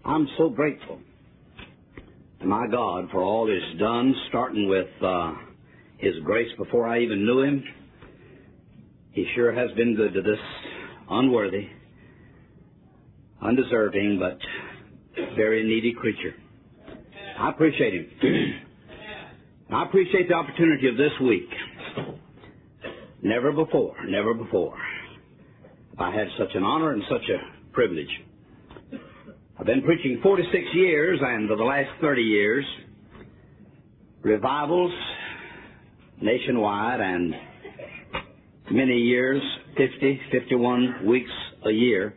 I'm so grateful to my God for all He's done, starting with His grace before I even knew Him. He sure has been good to this unworthy, undeserving, but very needy creature. I appreciate Him. I appreciate the opportunity of this week. Never before have I had such an honor and such a privilege. I've been preaching 46 years, and for the last 30 years, revivals nationwide, and many years, 50, 51 weeks a year.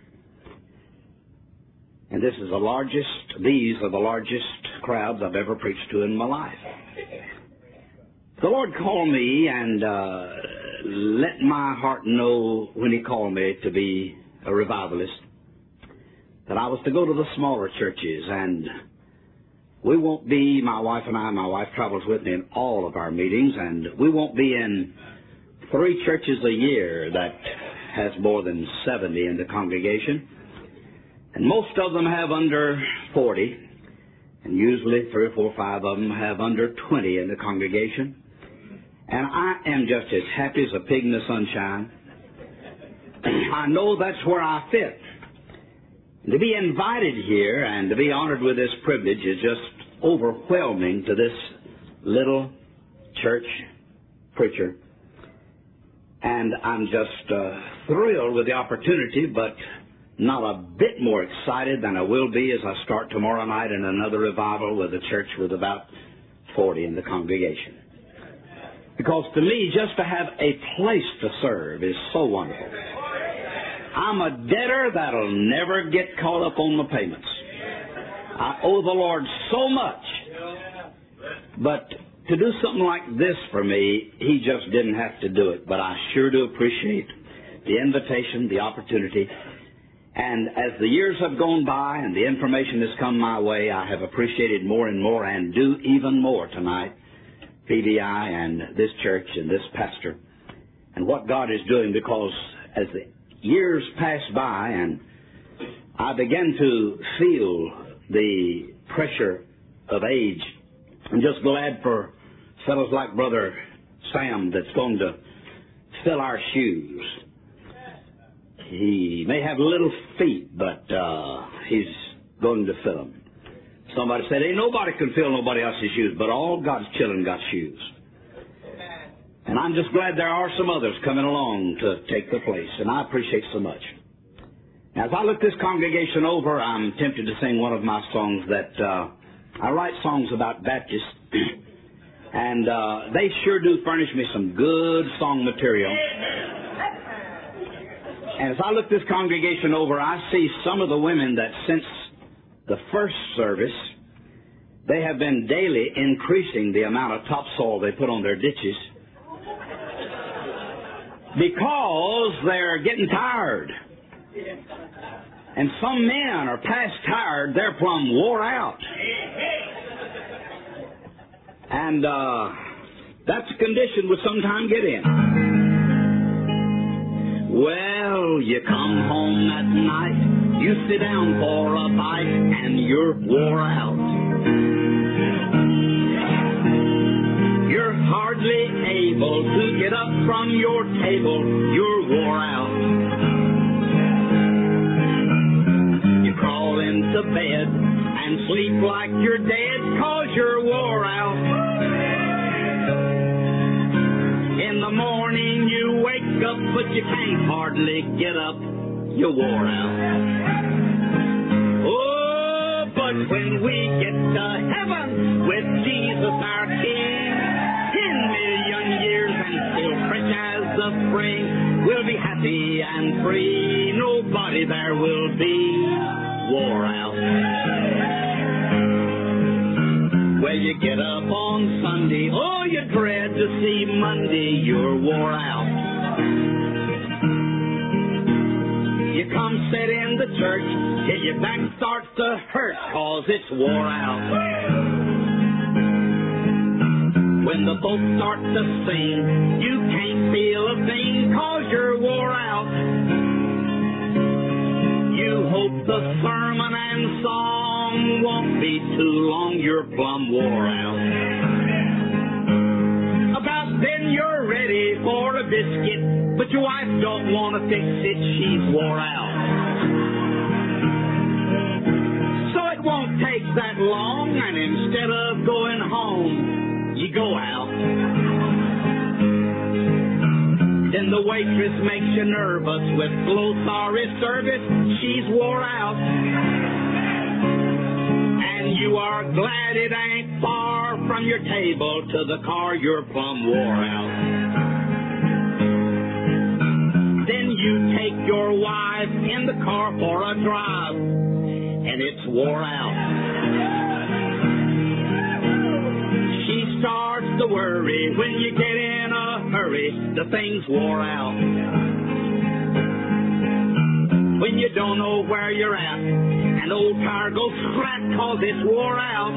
And these are the largest crowds I've ever preached to in my life. The Lord called me and let my heart know when He called me to be a revivalist that I was to go to the smaller churches, and we won't be, my wife travels with me in all of our meetings, and we won't be in 3 churches a year that has more than 70 in the congregation. And most of them have under 40, and usually 3 or 4 or 5 of them have under 20 in the congregation. And I am just as happy as a pig in the sunshine. I know that's where I fit. To be invited here and to be honored with this privilege is just overwhelming to this little church preacher. And I'm just thrilled with the opportunity, but not a bit more excited than I will be as I start tomorrow night in another revival with a church with about 40 in the congregation. Because to me, just to have a place to serve is so wonderful. I'm a debtor that'll never get caught up on the payments. I owe the Lord so much. But to do something like this for me, He just didn't have to do it. But I sure do appreciate the invitation, the opportunity. And as the years have gone by and the information has come my way, I have appreciated more and more, and do even more tonight, PBI and this church and this pastor and what God is doing, because as the years pass by and I began to feel the pressure of age, I'm just glad for fellows like Brother Sam that's going to fill our shoes. He may have little feet, but he's going to fill them. Somebody said, ain't nobody can fill nobody else's shoes, but all God's children got shoes. And I'm just glad there are some others coming along to take the place, and I appreciate so much. Now, as I look this congregation over, I'm tempted to sing one of my songs that I write songs about Baptists, and they sure do furnish me some good song material. And as I look this congregation over, I see some of the women that since the first service, they have been daily increasing the amount of topsoil they put on their ditches because they're getting tired. And some men are past tired, they're plumb wore out. And that's a condition we sometimes get in. Well, you come home at night, you sit down for a bite, and you're wore out. You're hardly able to get up from your table, you're wore out. You crawl into bed and sleep like you're dead 'cause you're wore out. In the morning you wake up, but you can't hardly get up, you're wore out. Oh, but when we get to heaven with Jesus our King, 10 million years and still fresh as the spring, we'll be happy and free, nobody there will be wore out. Well, you get up on Sunday, oh, you dread to see Monday, you're wore out. You come sit in the church till your back starts to hurt 'cause it's wore out. When the folks start to sing, you can't feel a thing 'cause you're wore out. You hope the sermon and song soon won't be too long, you're plumb wore out. About then you're ready for a biscuit, but your wife don't want to fix it, she's wore out. So it won't take that long, and instead of going home, you go out. Then the waitress makes you nervous with slow, sorry service, she's wore out. And you are glad it ain't far from your table to the car, you're plumb wore out. Then you take your wife in the car for a drive, and it's wore out. She starts to worry when you get in a hurry, the thing's wore out. When you don't know where you're at, an old tire goes flat 'cause it's wore out.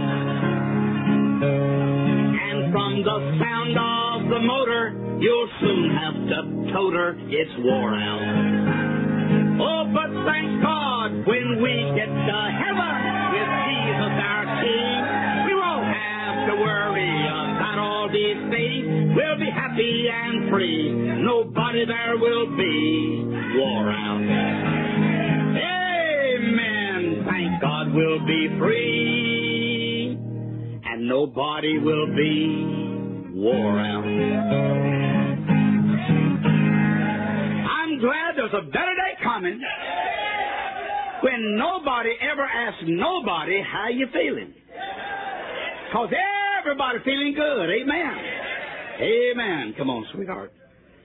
And from the sound of the motor, you'll soon have to tote her, it's wore out. Oh, but thank God when we get to heaven with Jesus our King, we won't have to worry about all these things. We'll be happy and free. Nobody there will be wore out. Amen. Thank God we'll be free, and nobody will be wore out. I'm glad there's a better day coming when nobody ever asks nobody how you feeling. 'Cause everybody feeling good. Amen. Amen. Come on, sweetheart.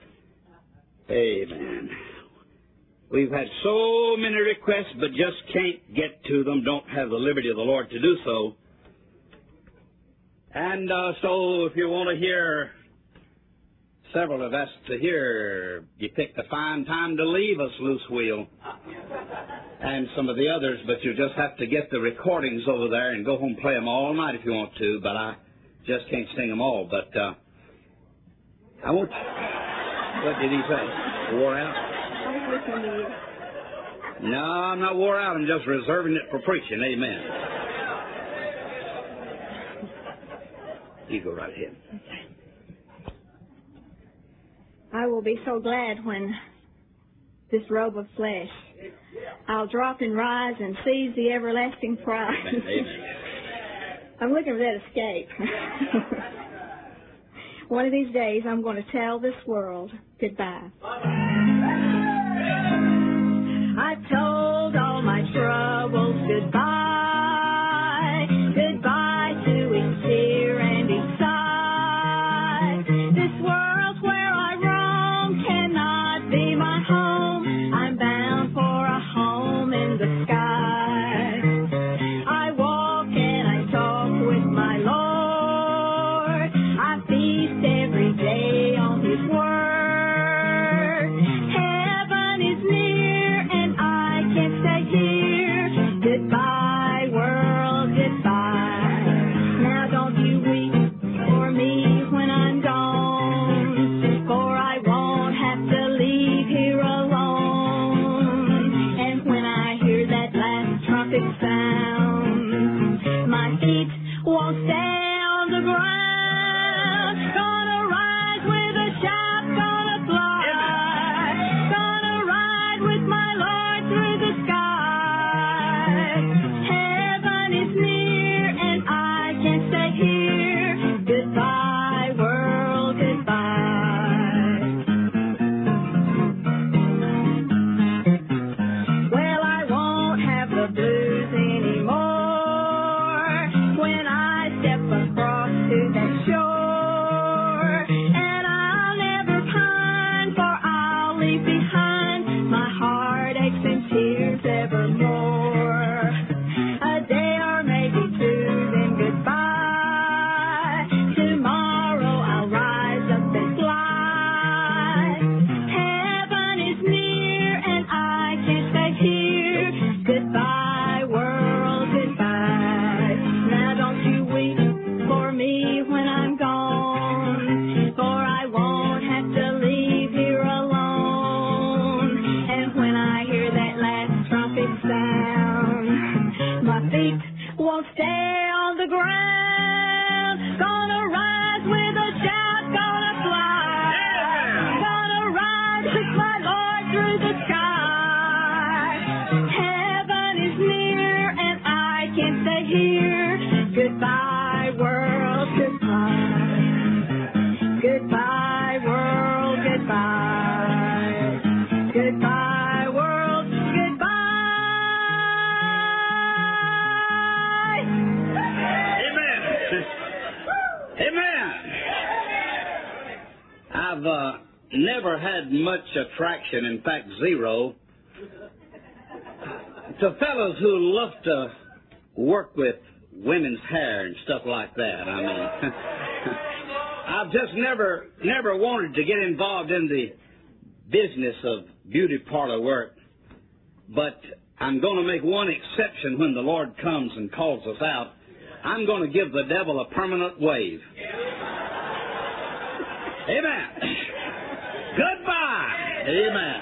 Amen. We've had so many requests, but just can't get to them. Don't have the liberty of the Lord to do so. And so if you want to hear several of us to hear, you picked a fine time to leave us, Loose Wheel, and some of the others, but you just have to get the recordings over there and go home and play them all night if you want to, but I just can't sing them all. But I won't. What did he say? Wore out? No, I'm not wore out. I'm just reserving it for preaching. Amen. You go right ahead. I will be so glad when this robe of flesh, I'll drop and rise and seize the everlasting prize. Amen. I'm looking for that escape. One of these days, I'm going to tell this world goodbye. I've told all my troubles goodbye. Goodbye to each tear and each sigh. This world where I roam cannot be my home. I'm bound for a home in the sky. I walk and I talk with my Lord. I feast every day on His word. Heaven is near and I can't stay here. Goodbye. stay on the ground. Gonna rise with a shout, gonna fly. Gonna rise with my Lord through the sky. Heaven is near and I can stay here. Goodbye, world, goodbye. Goodbye, world, goodbye. Goodbye, world, goodbye. Amen. Amen. I've never had much attraction, in fact, zero, to fellows who love to work with women's hair and stuff like that. I mean, I've just never wanted to get involved in the business of beauty parlor work, but I'm going to make one exception when the Lord comes and calls us out. I'm going to give the devil a permanent wave. Amen. Goodbye. Amen.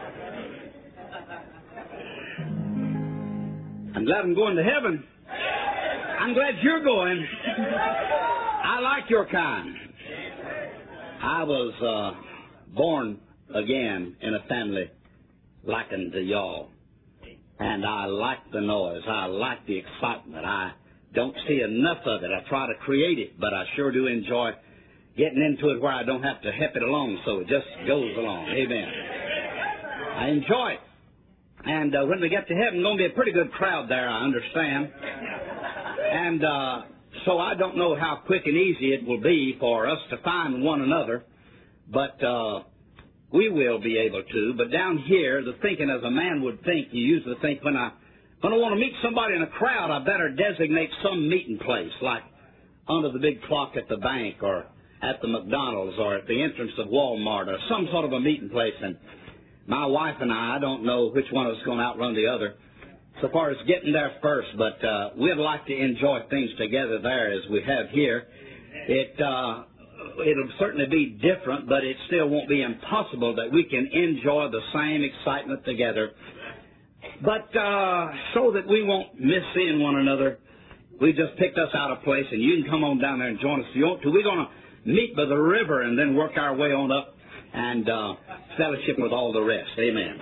I'm glad I'm going to heaven. I'm glad you're going. I like your kind. I was born again in a family likened to y'all. And I like the noise. I like the excitement. I don't see enough of it. I try to create it, but I sure do enjoy getting into it where I don't have to help it along, so it just goes along. Amen. I enjoy it. And when we get to heaven, going to be a pretty good crowd there, I understand. And so I don't know how quick and easy it will be for us to find one another, but we will be able to. But down here, the thinking as a man would think, you usually think when I want to meet somebody in a crowd, I better designate some meeting place, like under the big clock at the bank or at the McDonald's or at the entrance of Walmart or some sort of a meeting place. And my wife and I don't know which one of us is going to outrun the other so far as getting there first, but we'd like to enjoy things together there as we have here. It'll certainly be different, but it still won't be impossible that we can enjoy the same excitement together. But so that we won't miss seeing one another, we just picked us out a place, and you can come on down there and join us if you want to. We're going to meet by the river and then work our way on up and fellowship with all the rest. Amen.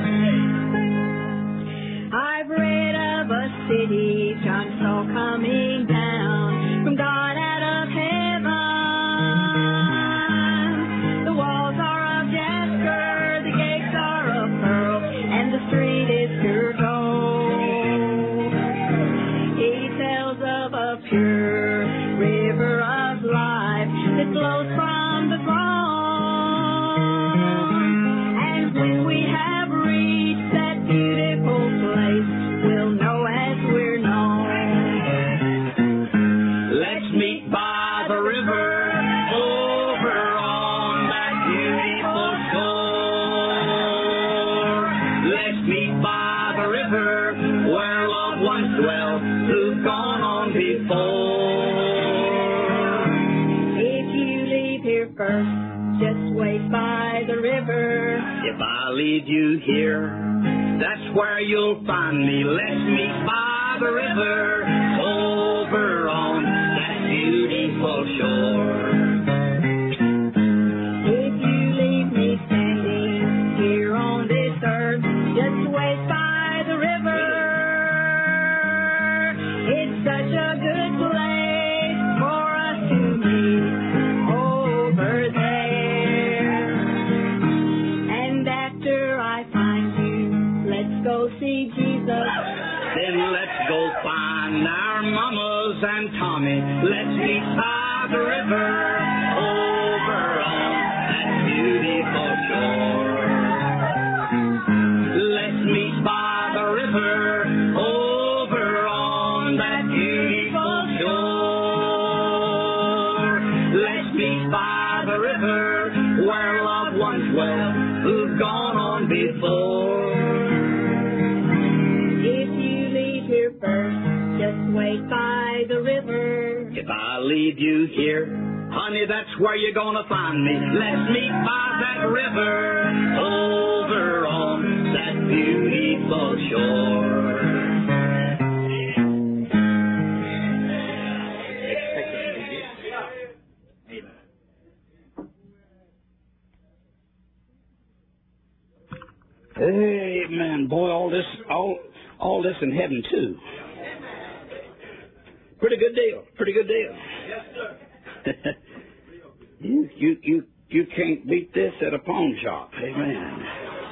I've read of a city John saw coming down from God out of heaven. The walls are of jasper, the gates are of pearl, and the street is pure gold. He tells of a pure river of life that flows from the throne. And when we have reached that beautiful place, we'll know as we're known. Let's meet by the river over on that beautiful shore. Let's meet by the river where loved ones dwell who've gone on before. If you leave here first, just wait by the river. If I leave you here, that's where you'll find me. Let's meet by the river over on that beautiful shore. If you leave me standing here on this earth, just wait by the river. It's such a good place for us to meet over there. And after I find you, let's go see Jesus. Then let's go find our mamas and Tommy. Let's meet by the river over on that beautiful shore. Let's meet by the river over on that beautiful shore. Let's meet by the river where loved ones dwell who've gone on before. If you leave here first, just wait by the river. If I leave you here, honey, that's where you're gonna find me. Let's meet by that river over on that beautiful shore. Amen. Boy, all this in heaven too. Pretty good deal. Pretty good deal. Yes, sir. You can't beat this at a pawn shop. Amen.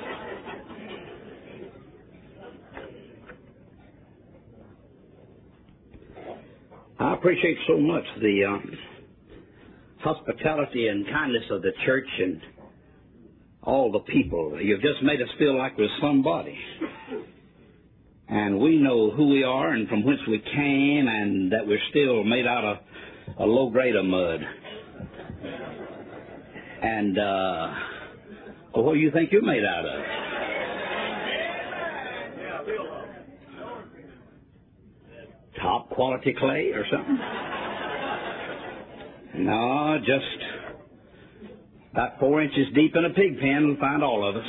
I appreciate so much the hospitality and kindness of the church and all the people. You've just made us feel like we're somebody. And we know who we are and from whence we came, and that we're still made out of a low grade of mud. And what do you think you're made out of? Top quality clay or something? No, just about 4 inches deep in a pig pen will find all of us.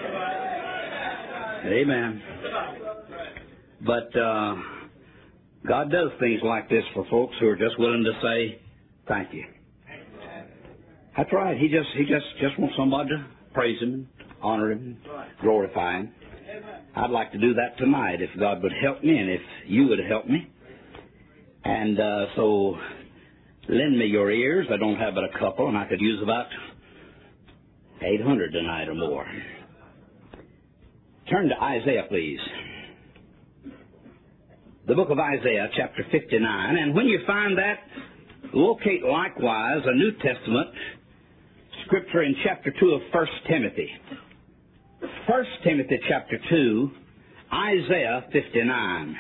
Amen. But God does things like this for folks who are just willing to say thank you. That's right. He just wants somebody to praise Him, honor Him, glorify Him. I'd like to do that tonight if God would help me and if you would help me. And so lend me your ears. I don't have but a couple, and I could use about 800 tonight or more. Turn to Isaiah, please. The book of Isaiah, chapter 59. And when you find that, locate likewise a New Testament scripture in chapter 2 of 1 Timothy. 1 Timothy chapter 2, Isaiah 59.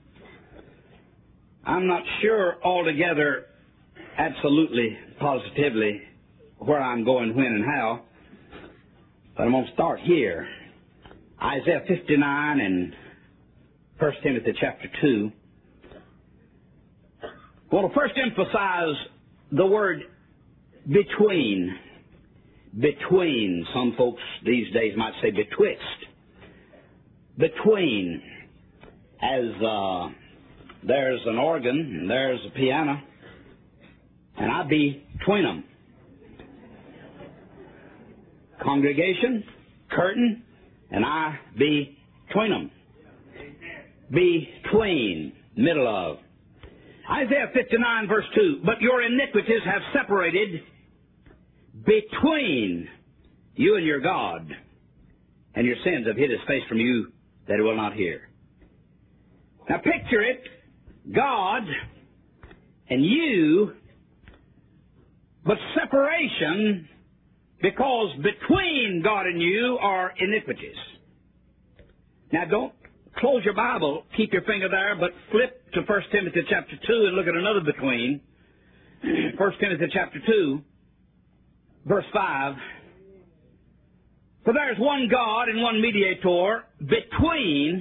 I'm not sure altogether, absolutely, positively, where I'm going, when, and how, but I'm going to start here. Isaiah 59 and 1 Timothy chapter 2. I want to first emphasize the word between. Between. Some folks these days might say betwixt. Between. As there's an organ and there's a piano, and I be between them. Congregation, curtain, and I be between them. Between, middle of. Isaiah 59 verse 2, but your iniquities have separated between you and your God, and your sins have hid His face from you that He will not hear. Now picture it, God and you, but separation, because between God and you are iniquities. Now don't close your Bible, keep your finger there, but flip to 1 Timothy chapter 2 and look at another between. 1 Timothy chapter 2, verse 5. For there is one God and one mediator between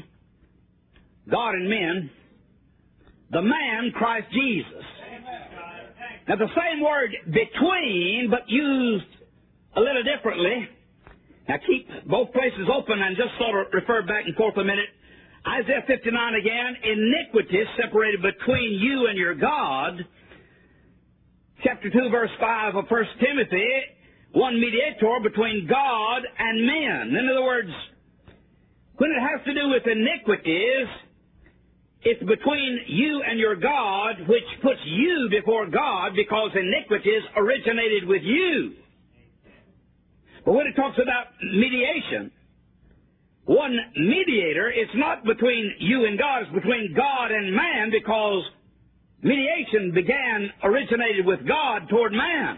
God and men, the man Christ Jesus. Now the same word between, but used a little differently. Now keep both places open and just sort of refer back and forth a minute. Isaiah 59 again, iniquity separated between you and your God. Chapter 2, verse 5 of 1 Timothy, one mediator between God and men. In other words, when it has to do with iniquities, it's between you and your God, which puts you before God because iniquities originated with you. But when it talks about mediation, one mediator, it's not between you and God, it's between God and man, because mediation originated with God toward man.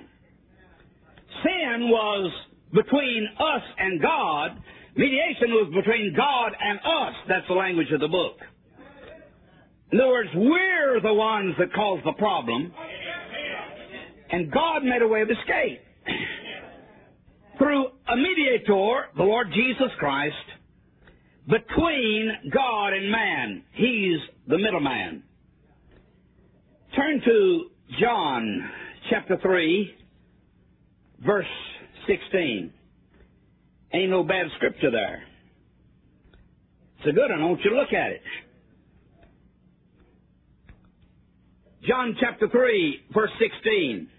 Sin was between us and God. Mediation was between God and us. That's the language of the book. In other words, we're the ones that caused the problem, and God made a way of escape. Through a mediator, the Lord Jesus Christ, between God and man. He's the middleman. Turn to John chapter 3, verse 16. Ain't no bad scripture there. It's a good one. I want you to look at it. John chapter 3, verse 16.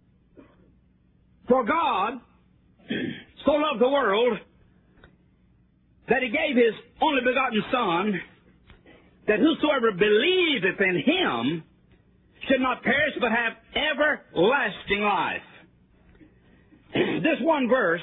For God so loved the world that He gave His only begotten Son, that whosoever believeth in Him should not perish but have everlasting life. This one verse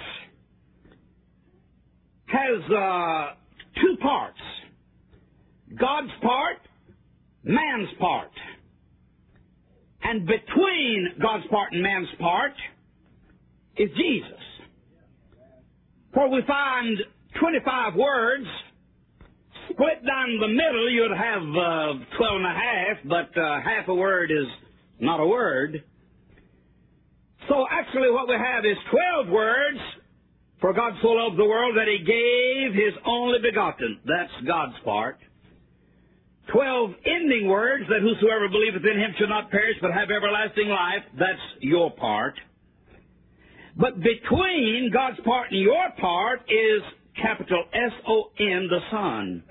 has two parts. God's part, man's part. And between God's part and man's part is Jesus. For we find 25 words. Split down the middle, you'd have 12 and a half, but half a word is not a word. So actually what we have is 12 words. For God so loved the world that He gave His only begotten. That's God's part. 12 ending words, that whosoever believeth in Him shall not perish but have everlasting life. That's your part. But between God's part and your part is capital S-O-N, the Son.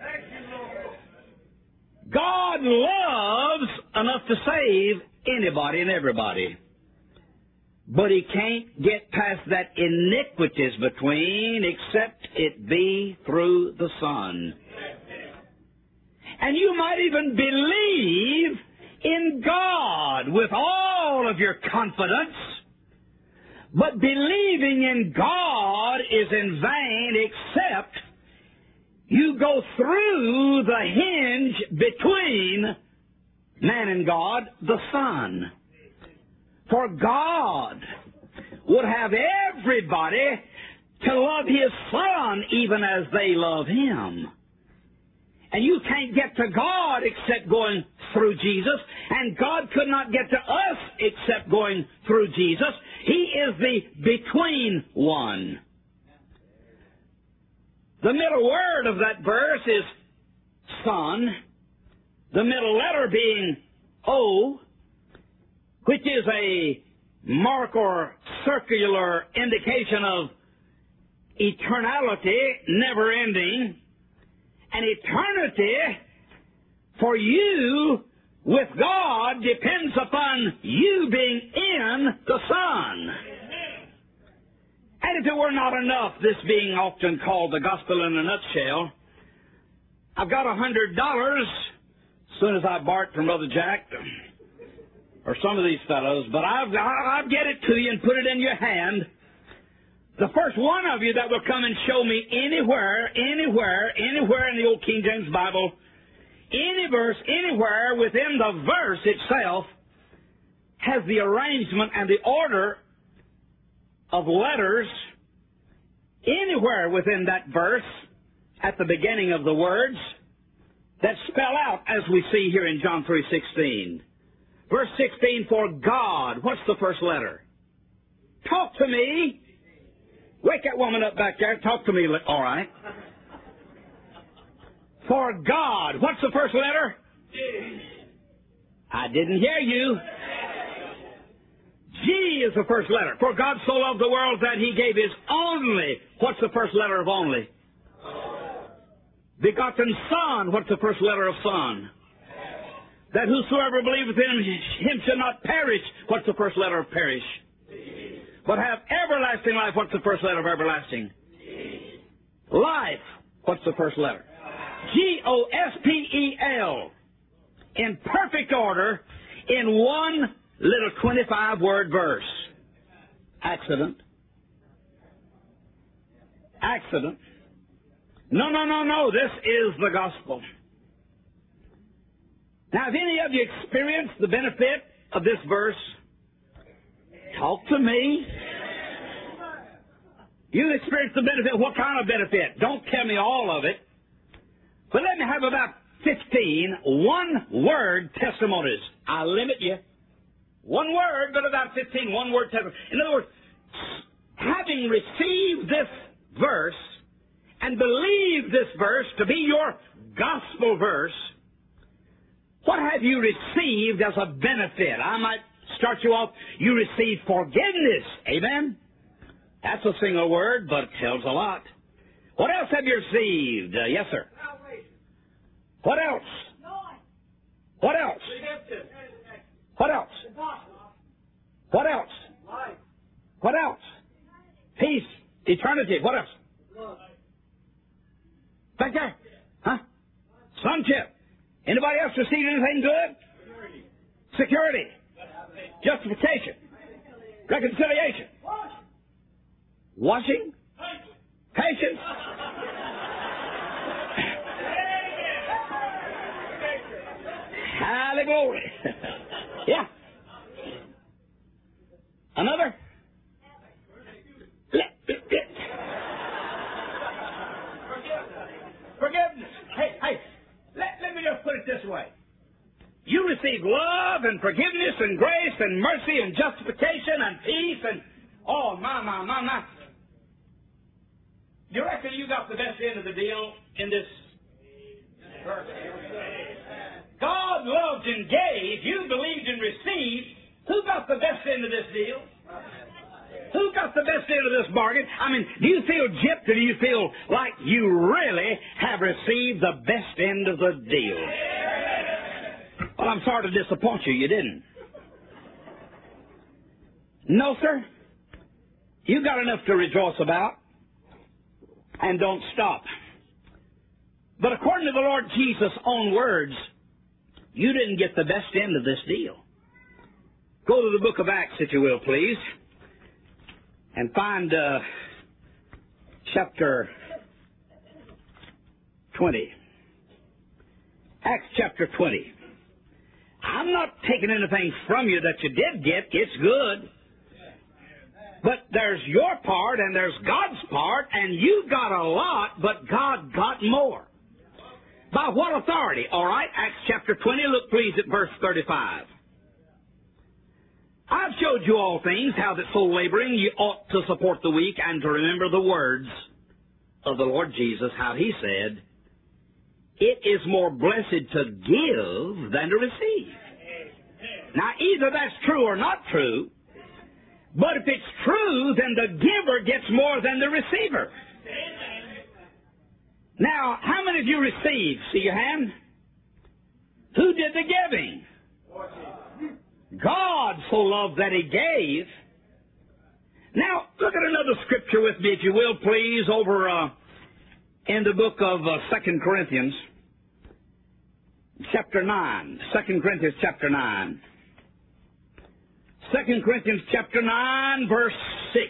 God loves enough to save anybody and everybody. But He can't get past that iniquities between except it be through the Son. And you might even believe in God with all of your confidence, but believing in God is in vain except you go through the hinge between man and God, the Son. For God would have everybody to love His Son even as they love Him. And you can't get to God except going through Jesus, and God could not get to us except going through Jesus. He is the between one. The middle word of that verse is Son, the middle letter being O, which is a mark or circular indication of eternality, never ending. And eternity for you with God depends upon you being in the Son. And if it were not enough, this being often called the gospel in a nutshell, I've got $100 as soon as I borrow it from Brother Jack or some of these fellows, but I'll get it to you and put it in your hand. The first one of you that will come and show me anywhere in the old King James Bible, any verse, anywhere within the verse itself has the arrangement and the order of letters anywhere within that verse at the beginning of the words that spell out as we see here in John 3:16. Verse 16, for God, what's the first letter? Talk to me. Wake that woman up back there. Talk to me. All right. For God. What's the first letter? G. I didn't hear you. G is the first letter. For God so loved the world that He gave His only. What's the first letter of only? Begotten Son. What's the first letter of Son? That whosoever believeth in Him shall not perish. What's the first letter of perish? But have everlasting life. What's the first letter of everlasting? Life. What's the first letter? G-O-S-P-E-L. In perfect order, in one little 25-word verse. Accident. Accident. No. This is the gospel. Now, have any of you experienced the benefit of this verse? Talk to me. You experience the benefit. What kind of benefit? Don't tell me all of it. But let me have about 15 one-word testimonies. I limit you. One word, but about 15 one-word testimonies. In other words, having received this verse and believed this verse to be your gospel verse, what have you received as a benefit? I might start you off, you receive forgiveness. Amen? That's a single word, but it tells a lot. What else have you received? Yes, sir. What else? What else? What else? What else? What else? Peace. Eternity. What else? Right there. Huh? Sonship. Anybody else received anything good? Security. Justification. Reconciliation. Washing. Patience. Hallelujah. Glory. Yeah. Another? Forgiveness. Hey, let me just put it this way. You receive love and forgiveness and grace and mercy and justification and peace and, oh, my. You reckon you got the best end of the deal in this verse? God loved and gave. You believed and received. Who got the best end of this deal? Who got the best end of this bargain? I mean, do you feel gypped or do you feel like you really have received the best end of the deal? Well, I'm sorry to disappoint you. You didn't. No, sir. You got enough to rejoice about. And don't stop. But according to the Lord Jesus' own words, you didn't get the best end of this deal. Go to the book of Acts, if you will, please, and find chapter 20. Acts chapter 20. I'm not taking anything from you that you did get. It's good. But there's your part and there's God's part, and you got a lot, but God got more. By what authority? All right, Acts chapter 20, look please at verse 35. I've showed you all things, how that so laboring you ought to support the weak and to remember the words of the Lord Jesus, how he said, it is more blessed to give than to receive. Now, either that's true or not true, but if it's true, then the giver gets more than the receiver. Now, how many of you received? See your hand? Who did the giving? God so loved that he gave. Now, look at another scripture with me, if you will, please, over in the book of 2 Corinthians, chapter 9. 2 Corinthians chapter 9. 2 Corinthians chapter 9, verse 6.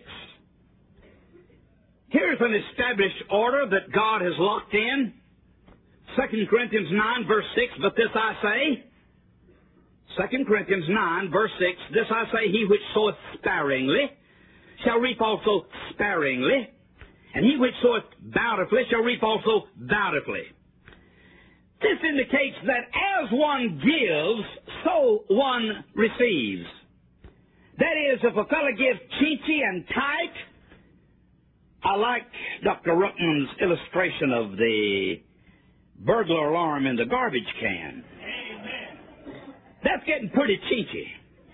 Here's an established order that God has locked in. 2 Corinthians 9, verse 6, but this I say, 2 Corinthians 9, verse 6, this I say, he which soweth sparingly shall reap also sparingly, and he which soweth bountifully shall reap also bountifully. This indicates that as one gives, so one receives. That is, if a fellow gives chinchy and tight, I like Dr. Ruckman's illustration of the burglar alarm in the garbage can. That's getting pretty chinchy.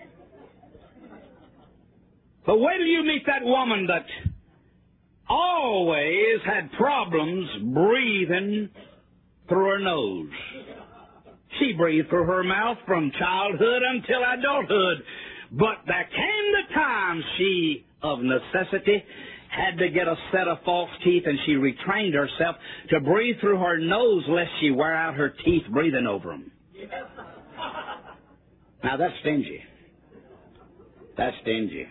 But wait till you meet that woman that always had problems breathing through her nose. She breathed through her mouth from childhood until adulthood. But there came the time she, of necessity, had to get a set of false teeth, and she retrained herself to breathe through her nose lest she wear out her teeth breathing over them. Now, that's stingy. That's stingy.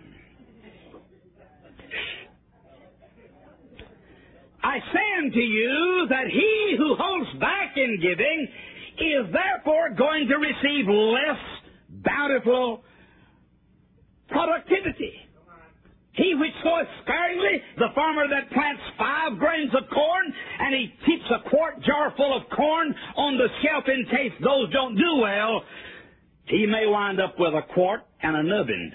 I say unto you that he who holds back in giving is therefore going to receive less bountiful productivity. He which soweth sparingly, the farmer that plants 5 grains of corn, and he keeps a quart jar full of corn on the shelf in case those don't do well, he may wind up with a quart and a nubbin.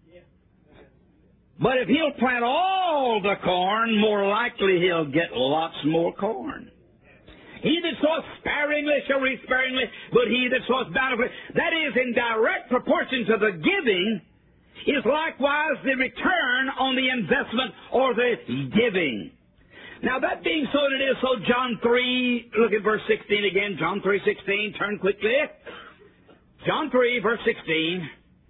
But if he'll plant all the corn, more likely he'll get lots more corn. He that soweth sparingly shall reap sparingly, but he that soweth bountifully, that is in direct proportion to the giving, is likewise the return on the investment or the giving. Now, that being so, it is so. John 3, look at verse 16 again. John 3:16, turn quickly. John 3, verse 16.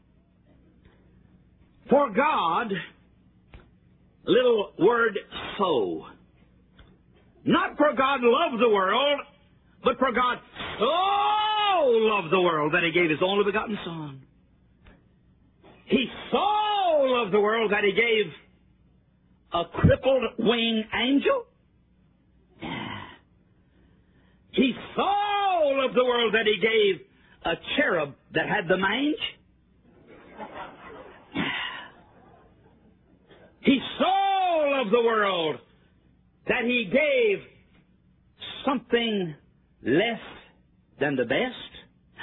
For God, little word sow. Not for God loved the world, but for God so loved the world that He gave His only begotten Son. He so loved the world that He gave a crippled winged angel. He so loved the world that He gave a cherub that had the mange. He so loved the world that He gave something less than the best.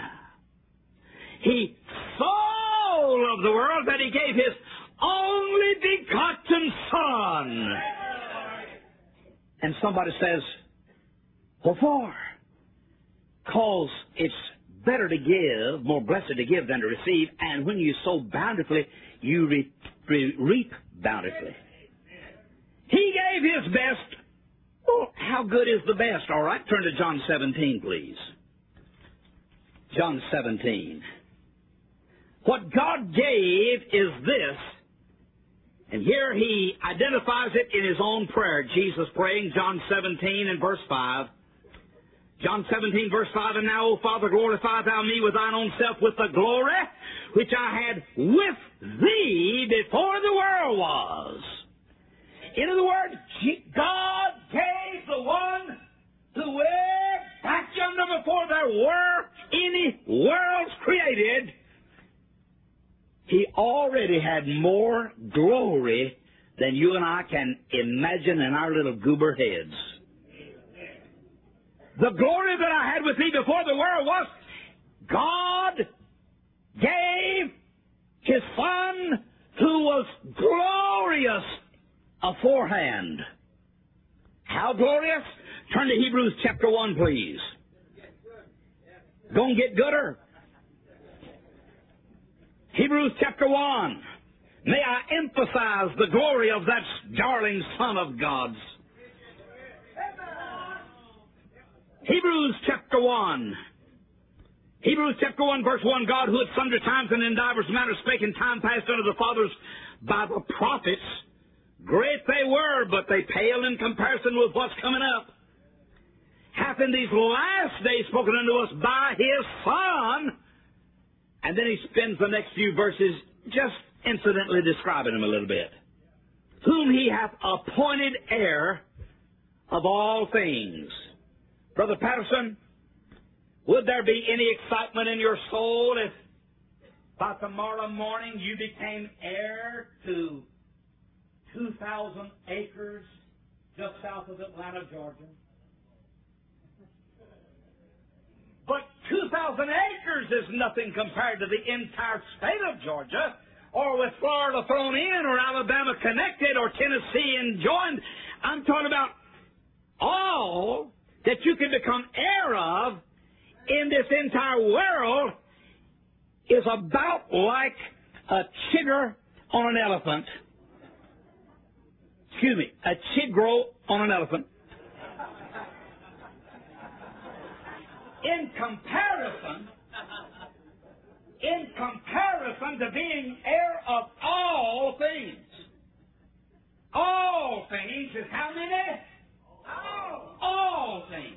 He so loved the world that He gave His only begotten Son. And somebody says, what for? 'Cause it's better to give, more blessed to give than to receive, and when you sow bountifully, you reap bountifully. He gave His best. Well, how good is the best? All right, turn to John 17, please. John 17. What God gave is this, and here He identifies it in His own prayer. Jesus praying, John 17 and verse 5. John 17, verse 5, and now, O Father, glorify Thou me with Thine own self with the glory which I had with Thee before the world was. In other words, God gave the one who way back yonder before there were any worlds created. He already had more glory than you and I can imagine in our little goober heads. The glory that I had with Thee before the world was God gave His Son who was glorious aforehand. How glorious? Turn to Hebrews chapter 1, please. Gonna get gooder. Hebrews chapter 1. May I emphasize the glory of that darling Son of God's. Hebrews chapter 1. Hebrews chapter 1, verse 1, God who at sundry times and in divers manners spake in time past unto the fathers by the prophets, great they were, but they pale in comparison with what's coming up, hath in these last days spoken unto us by His Son. And then he spends the next few verses just incidentally describing Him a little bit. Whom He hath appointed heir of all things. Brother Patterson, would there be any excitement in your soul if by tomorrow morning you became heir to 2,000 acres just south of Atlanta, Georgia? But 2,000 acres is nothing compared to the entire state of Georgia, or with Florida thrown in, or Alabama connected, or Tennessee enjoined. I'm talking about all that you can become heir of in this entire world is about like a chigger on an elephant. Excuse me, a chigro on an elephant. In comparison to being heir of all things. All things is how many? All things.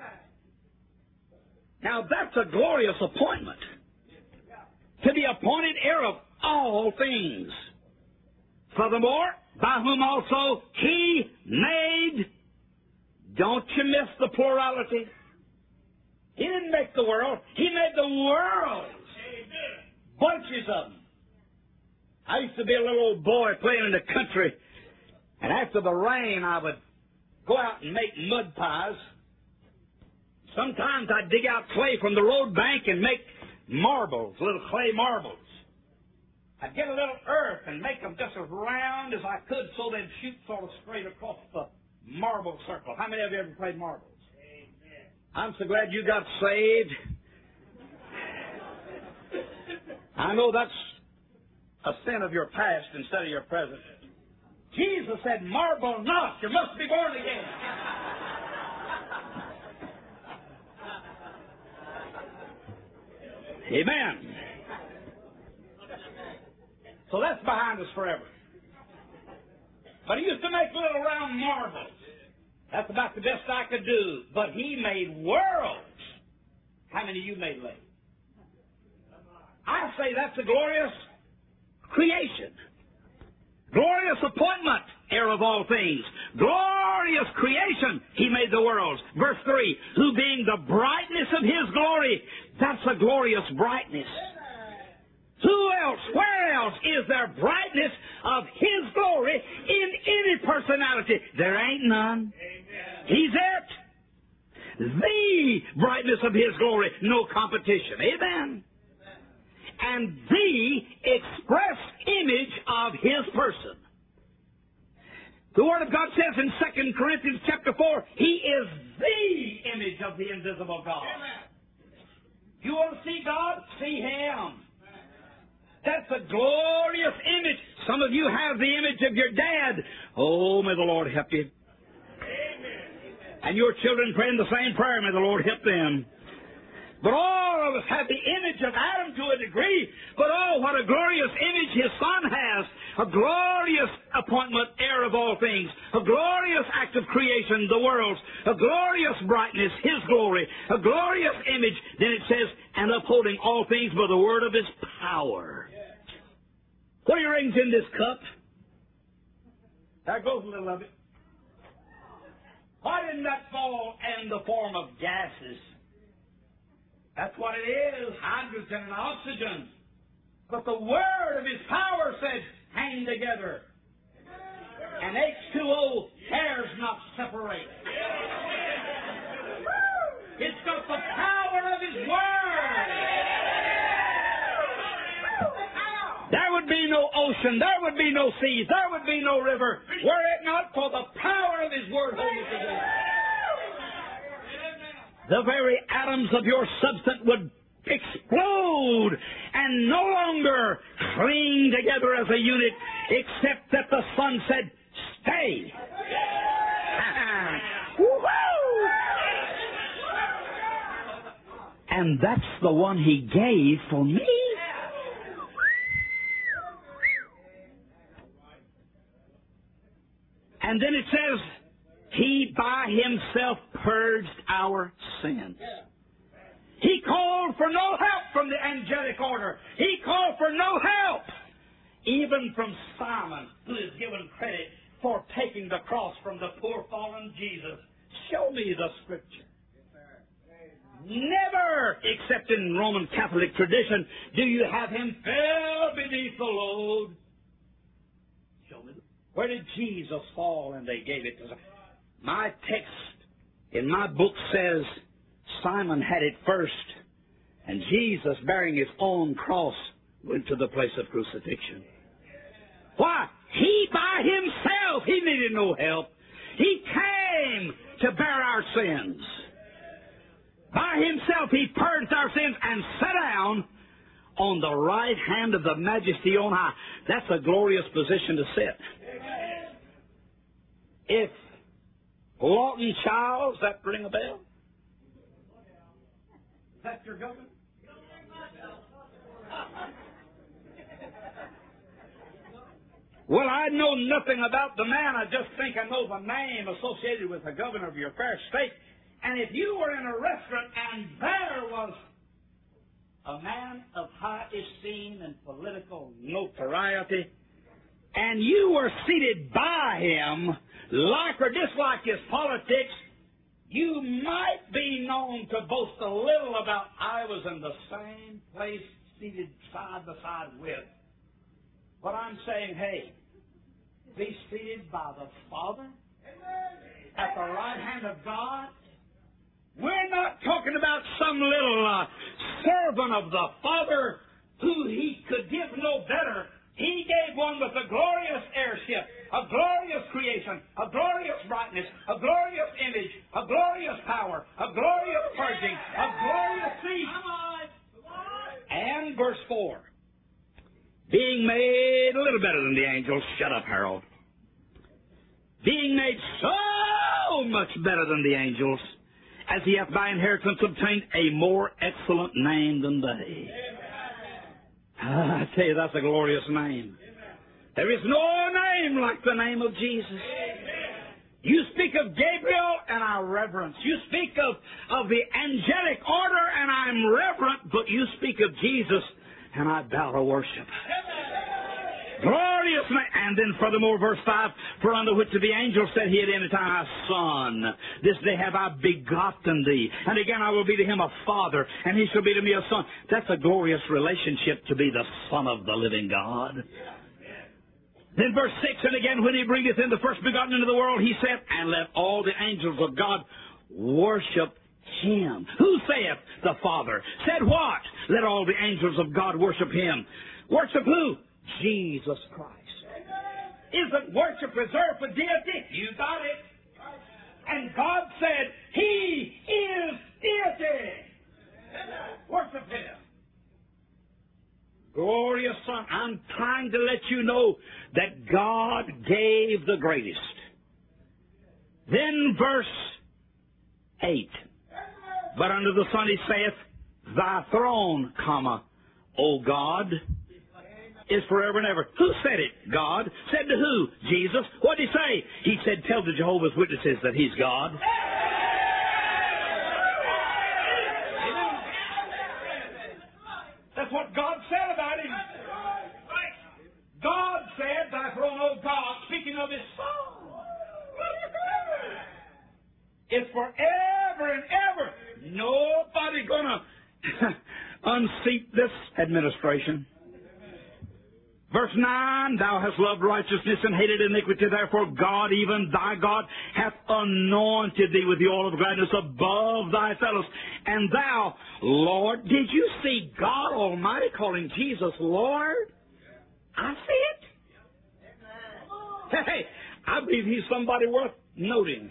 Now that's a glorious appointment. To be appointed heir of all things. Furthermore, by whom also He made, don't you miss the plurality? He didn't make the world. He made the worlds. Bunches of them. I used to be a little old boy playing in the country, and after the rain I would go out and make mud pies. Sometimes I'd dig out clay from the road bank and make marbles, little clay marbles. I'd get a little earth and make them just as round as I could so they'd shoot sort of straight across the marble circle. How many of you ever played marbles? Amen. I'm so glad you got saved. I know that's a sin of your past instead of your present. Jesus said, marble not, you must be born again. Amen. So that's behind us forever. But he used to make little round marbles. That's about the best I could do. But He made worlds. How many of you made lately? I say that's a glorious creation. Glorious appointment, heir of all things. Glorious creation, He made the worlds. Verse 3, who being the brightness of His glory, that's a glorious brightness. Who else, where else is there brightness of His glory in any personality? There ain't none. He's it. The brightness of His glory, no competition. Amen. And the express image of His person. The Word of God says in 2 Corinthians chapter 4, He is the image of the invisible God. You want to see God? See Him. That's a glorious image. Some of you have the image of your dad. Oh, may the Lord help you. And your children praying the same prayer. May the Lord help them. But all of us have the image of Adam to a degree. But oh, what a glorious image His Son has. A glorious appointment, heir of all things. A glorious act of creation, the worlds. A glorious brightness, His glory. A glorious image. Then it says, and upholding all things by the word of His power. What are your rings in this cup? There goes a little of it. Why didn't that fall in the form of gases? That's what it is, hydrogen and oxygen. But the word of His power said, hang together. And H2O cares not separate. It's got the power of His word. There would be no ocean, there would be no seas, there would be no river, were it not for the power of His word holding it together. The very atoms of your substance would explode and no longer cling together as a unit, except that the Son said, stay. And that's the one He gave for me. And then it says, He by Himself purged our sins. He called for no help from the angelic order. He called for no help, even from Simon, who is given credit for taking the cross from the poor fallen Jesus. Show me the Scripture. Never, except in Roman Catholic tradition, do you have Him fell beneath the load. Show me. Where did Jesus fall and they gave it to Him? My text in my book says Simon had it first, and Jesus, bearing His own cross, went to the place of crucifixion. Why? He by Himself, He needed no help. He came to bear our sins. By Himself, He purged our sins and sat down on the right hand of the Majesty on high. That's a glorious position to sit. If Lawton Childs, that ring a bell? Is that your government? Well, I know nothing about the man. I just think I know the name associated with the governor of your fair state. And if you were in a restaurant and there was a man of high esteem and political notoriety, and you were seated by him, like or dislike his politics, you might be known to boast a little about, I was in the same place seated side by side with. But I'm saying, hey, be seated by the Father at the right hand of God. We're not talking about some little servant of the Father who He could give no better. He gave one with a glorious heirship, a glorious creation, a glorious brightness, a glorious image, a glorious power, a glorious purging, a glorious seed. And verse 4, being made a little better than the angels. Shut up, Harold. Being made so much better than the angels, as He hath by inheritance obtained a more excellent name than they. I tell you, that's a glorious name. There is no name like the name of Jesus. You speak of Gabriel, and I reverence. You speak of the angelic order, and I'm reverent. But you speak of Jesus, and I bow to worship. Glorious name. And then furthermore, verse 5, for unto which of the angels said he at any time, Son, this day have I begotten thee. And again I will be to him a father, and he shall be to me a son. That's a glorious relationship, to be the Son of the living God. Then verse 6, and again, when he bringeth in the first begotten into the world, he said, and let all the angels of God worship him. Who saith? The Father. Said what? Let all the angels of God worship him. Worship who? Jesus Christ. Isn't worship reserved for deity? You got it. And God said, he is deity. Worship him. Glorious Son, I'm trying to let you know that God gave the greatest. Then verse 8. But unto the Son he saith, thy throne, O God, is forever and ever. Who said it? God. Said to who? Jesus. What did he say? He said, tell the Jehovah's Witnesses that he's God. That's what God said about him. God said, thy throne, O God, speaking of his Son, is forever and ever. Nobody gonna unseat this administration. Verse 9, thou hast loved righteousness and hated iniquity, therefore God, even thy God, hath anointed thee with the oil of gladness above thy fellows. And thou, Lord, did you see God Almighty calling Jesus Lord? I see it. Hey, I believe he's somebody worth noting.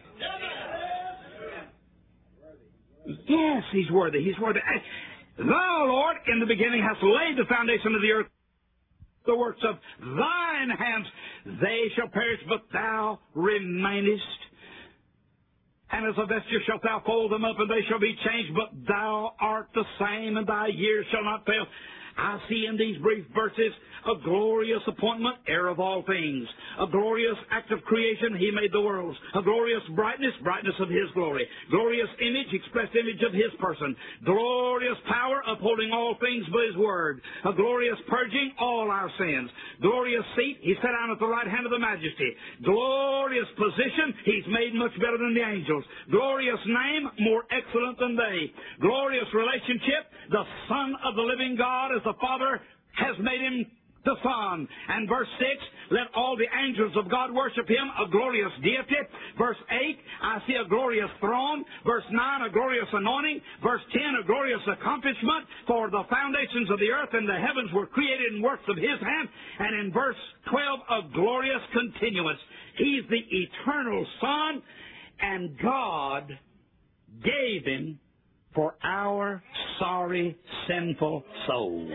Yes, he's worthy. He's worthy. Thou, Lord, in the beginning hast laid the foundation of the earth. The works of thine hands, they shall perish, but thou remainest. And as a vesture shalt thou fold them up, and they shall be changed, but thou art the same, and thy years shall not fail. I see in these brief verses a glorious appointment, heir of all things. A glorious act of creation, he made the worlds. A glorious brightness, brightness of his glory. Glorious image, expressed image of his person. Glorious power, upholding all things by his word. A glorious purging all our sins. Glorious seat, he sat down at the right hand of the majesty. Glorious position, he's made much better than the angels. Glorious name, more excellent than they. Glorious relationship, the Son of the living God as the Father has made him the Son. And verse 6, let all the angels of God worship him, a glorious deity. Verse 8, I see a glorious throne. Verse 9, a glorious anointing. Verse 10, a glorious accomplishment. For the foundations of the earth and the heavens were created in works of his hand. And in verse 12, a glorious continuance. He's the eternal Son, and God gave him for our sorry, sinful souls.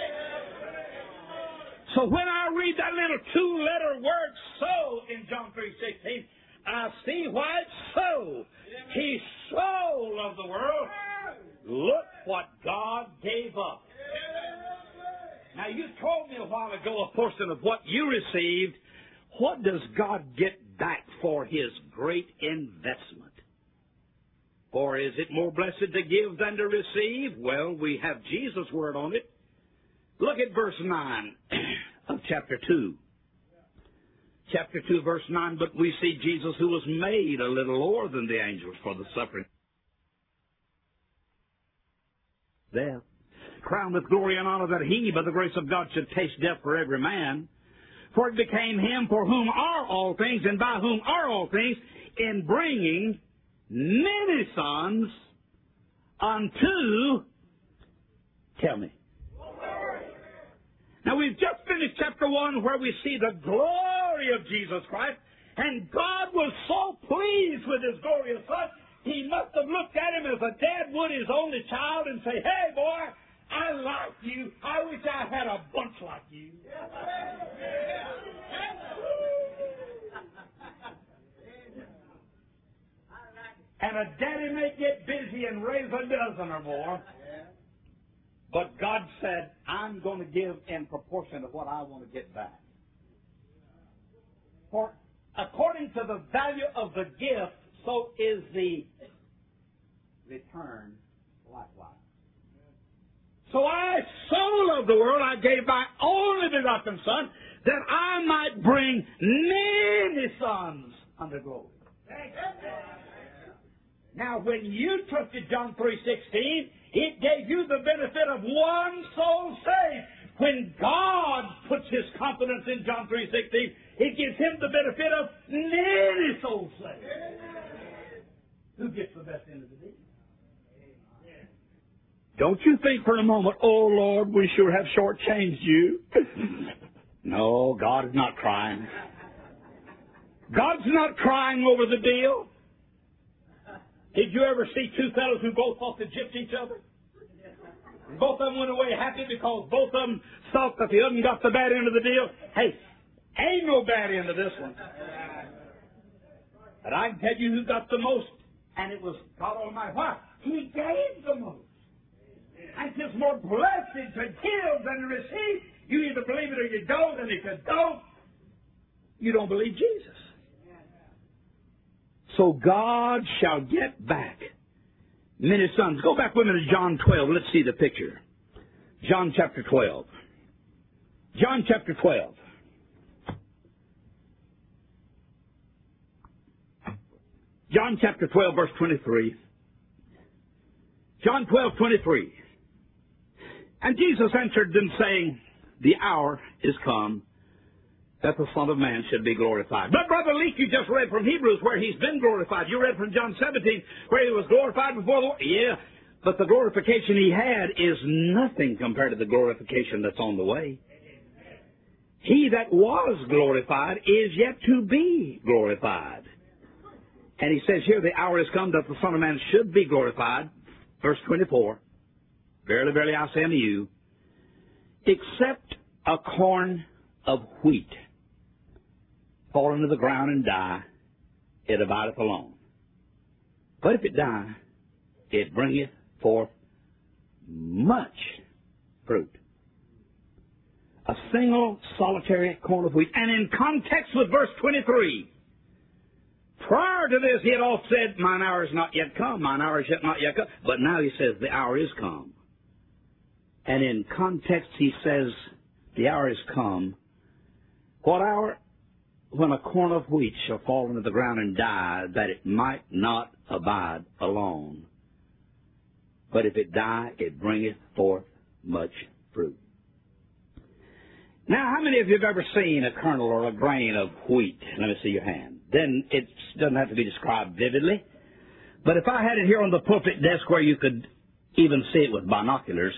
So when I read that little two-letter word, so, in John 3:16, I see why it's so. He so loved the world. Look what God gave up. Now, you told me a while ago a portion of what you received. What does God get back for his great investment? Or is it more blessed to give than to receive? Well, we have Jesus' word on it. Look at verse 9 of chapter 2. Chapter 2, verse 9, but we see Jesus who was made a little lower than the angels for the suffering. Death. Crowned with glory and honor that he, by the grace of God, should taste death for every man. For it became him for whom are all things, and by whom are all things, in bringing many sons unto, tell me. Now, we've just finished chapter 1 where we see the glory of Jesus Christ, and God was so pleased with his glorious Son, he must have looked at him as a dad would his only child and say, hey, boy, I like you. I wish I had a bunch like you. And a daddy may get busy and raise a dozen or more. But God said, I'm going to give in proportion to what I want to get back. For according to the value of the gift, so is the return likewise. So I so loved the world, I gave my only begotten Son, that I might bring many sons unto glory. Now, when you took to John 3:16, it gave you the benefit of one soul saved. When God puts His confidence in John 3:16, it gives Him the benefit of many souls saved. Who gets the best end of the deal? Don't you think for a moment, oh Lord, we sure have shortchanged you. No, God is not crying. God's not crying over the deal. Did you ever see two fellows who both thought to gyp each other? Both of them went away happy because both of them thought that the other one got the bad end of the deal. Hey, ain't no bad end of this one. But I can tell you who got the most, and it was God Almighty. Why? He gave the most. And it's more blessed to give than to receive. You either believe it or you don't, and if you don't, you don't believe Jesus. So God shall get back many sons. Go back with me to John 12. Let's see the picture. John chapter 12. John chapter 12. John chapter 12, verse 23. John 12:23. And Jesus answered them, saying, the hour is come that the Son of Man should be glorified. But Brother Leak, you just read from Hebrews where He's been glorified. You read from John 17 where He was glorified before the world. Yeah, but the glorification He had is nothing compared to the glorification that's on the way. He that was glorified is yet to be glorified. And He says here, the hour is come that the Son of Man should be glorified. Verse 24. Verily, verily, I say unto you, except a corn of wheat fall into the ground and die, it abideth alone. But if it die, it bringeth forth much fruit. A single solitary corn of wheat. And in context with verse 23, prior to this, He had all said, mine hour is not yet come, mine hour is yet not yet come. But now He says, the hour is come. And in context, He says, the hour is come. What hour? When a corn of wheat shall fall into the ground and die, that it might not abide alone. But if it die, it bringeth forth much fruit. Now, how many of you have ever seen a kernel or a grain of wheat? Let me see your hand. Then it doesn't have to be described vividly. But if I had it here on the pulpit desk where you could even see it with binoculars,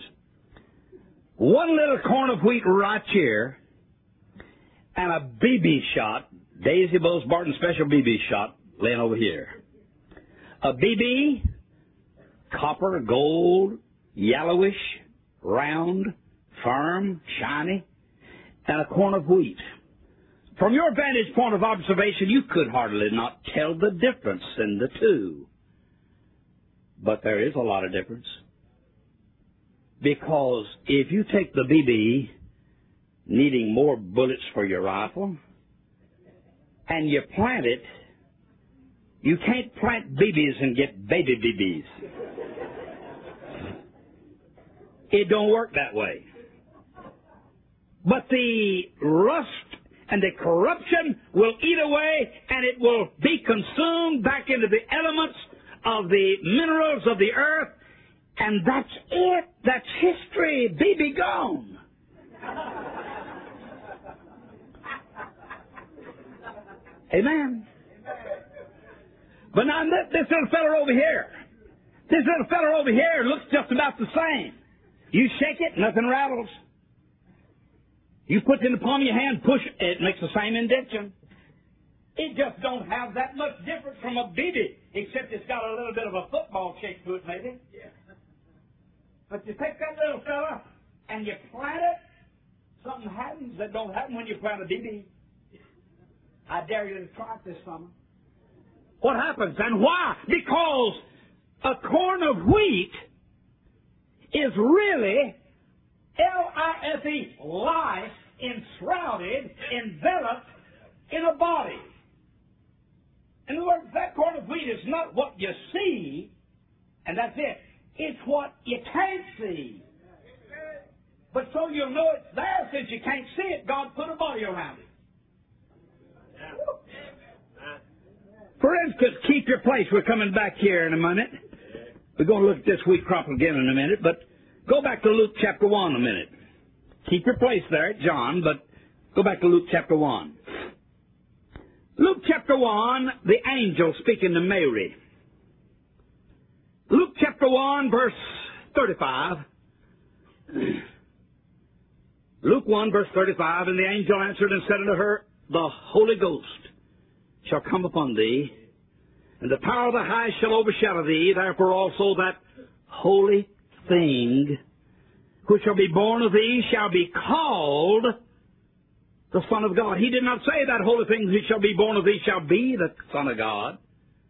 one little corn of wheat right here, and a BB shot, Daisy Bowes Barton Special BB shot, laying over here. A BB, copper, gold, yellowish, round, firm, shiny, and a corn of wheat. From your vantage point of observation, you could hardly not tell the difference in the two. But there is a lot of difference. Because if you take the BB, needing more bullets for your rifle, and you plant it, you can't plant BBs and get baby BBs. It don't work that way. But the rust and the corruption will eat away, and it will be consumed back into the elements of the minerals of the earth, and that's it. That's history. BB gone. Amen. But now this little fella over here, looks just about the same. You shake it, nothing rattles. You put it in the palm of your hand, push it makes the same indentation. It just don't have that much difference from a BB, except it's got a little bit of a football shape to it, maybe. Yeah. But you take that little fella and you plant it, something happens that don't happen when you plant a BB. I dare you to try it this summer. What happens and why? Because a corn of wheat is really L-I-F-E, life enshrouded, enveloped in a body. In other words, that corn of wheat is not what you see, and that's it. It's what you can't see. But so you'll know it's there, since you can't see it, God put a body around it. For instance, keep your place. We're coming back here in a minute. We're going to look at this wheat crop again in a minute, but go back to Luke chapter 1 a minute. Keep your place there at John, but go back to Luke chapter 1. Luke chapter 1, the angel speaking to Mary. Luke chapter 1, verse 35. Luke 1, verse 35, and the angel answered and said unto her, The Holy Ghost shall come upon thee, and the power of the highest shall overshadow thee. Therefore also that holy thing which shall be born of thee shall be called the Son of God. He did not say that holy thing which shall be born of thee shall be the Son of God,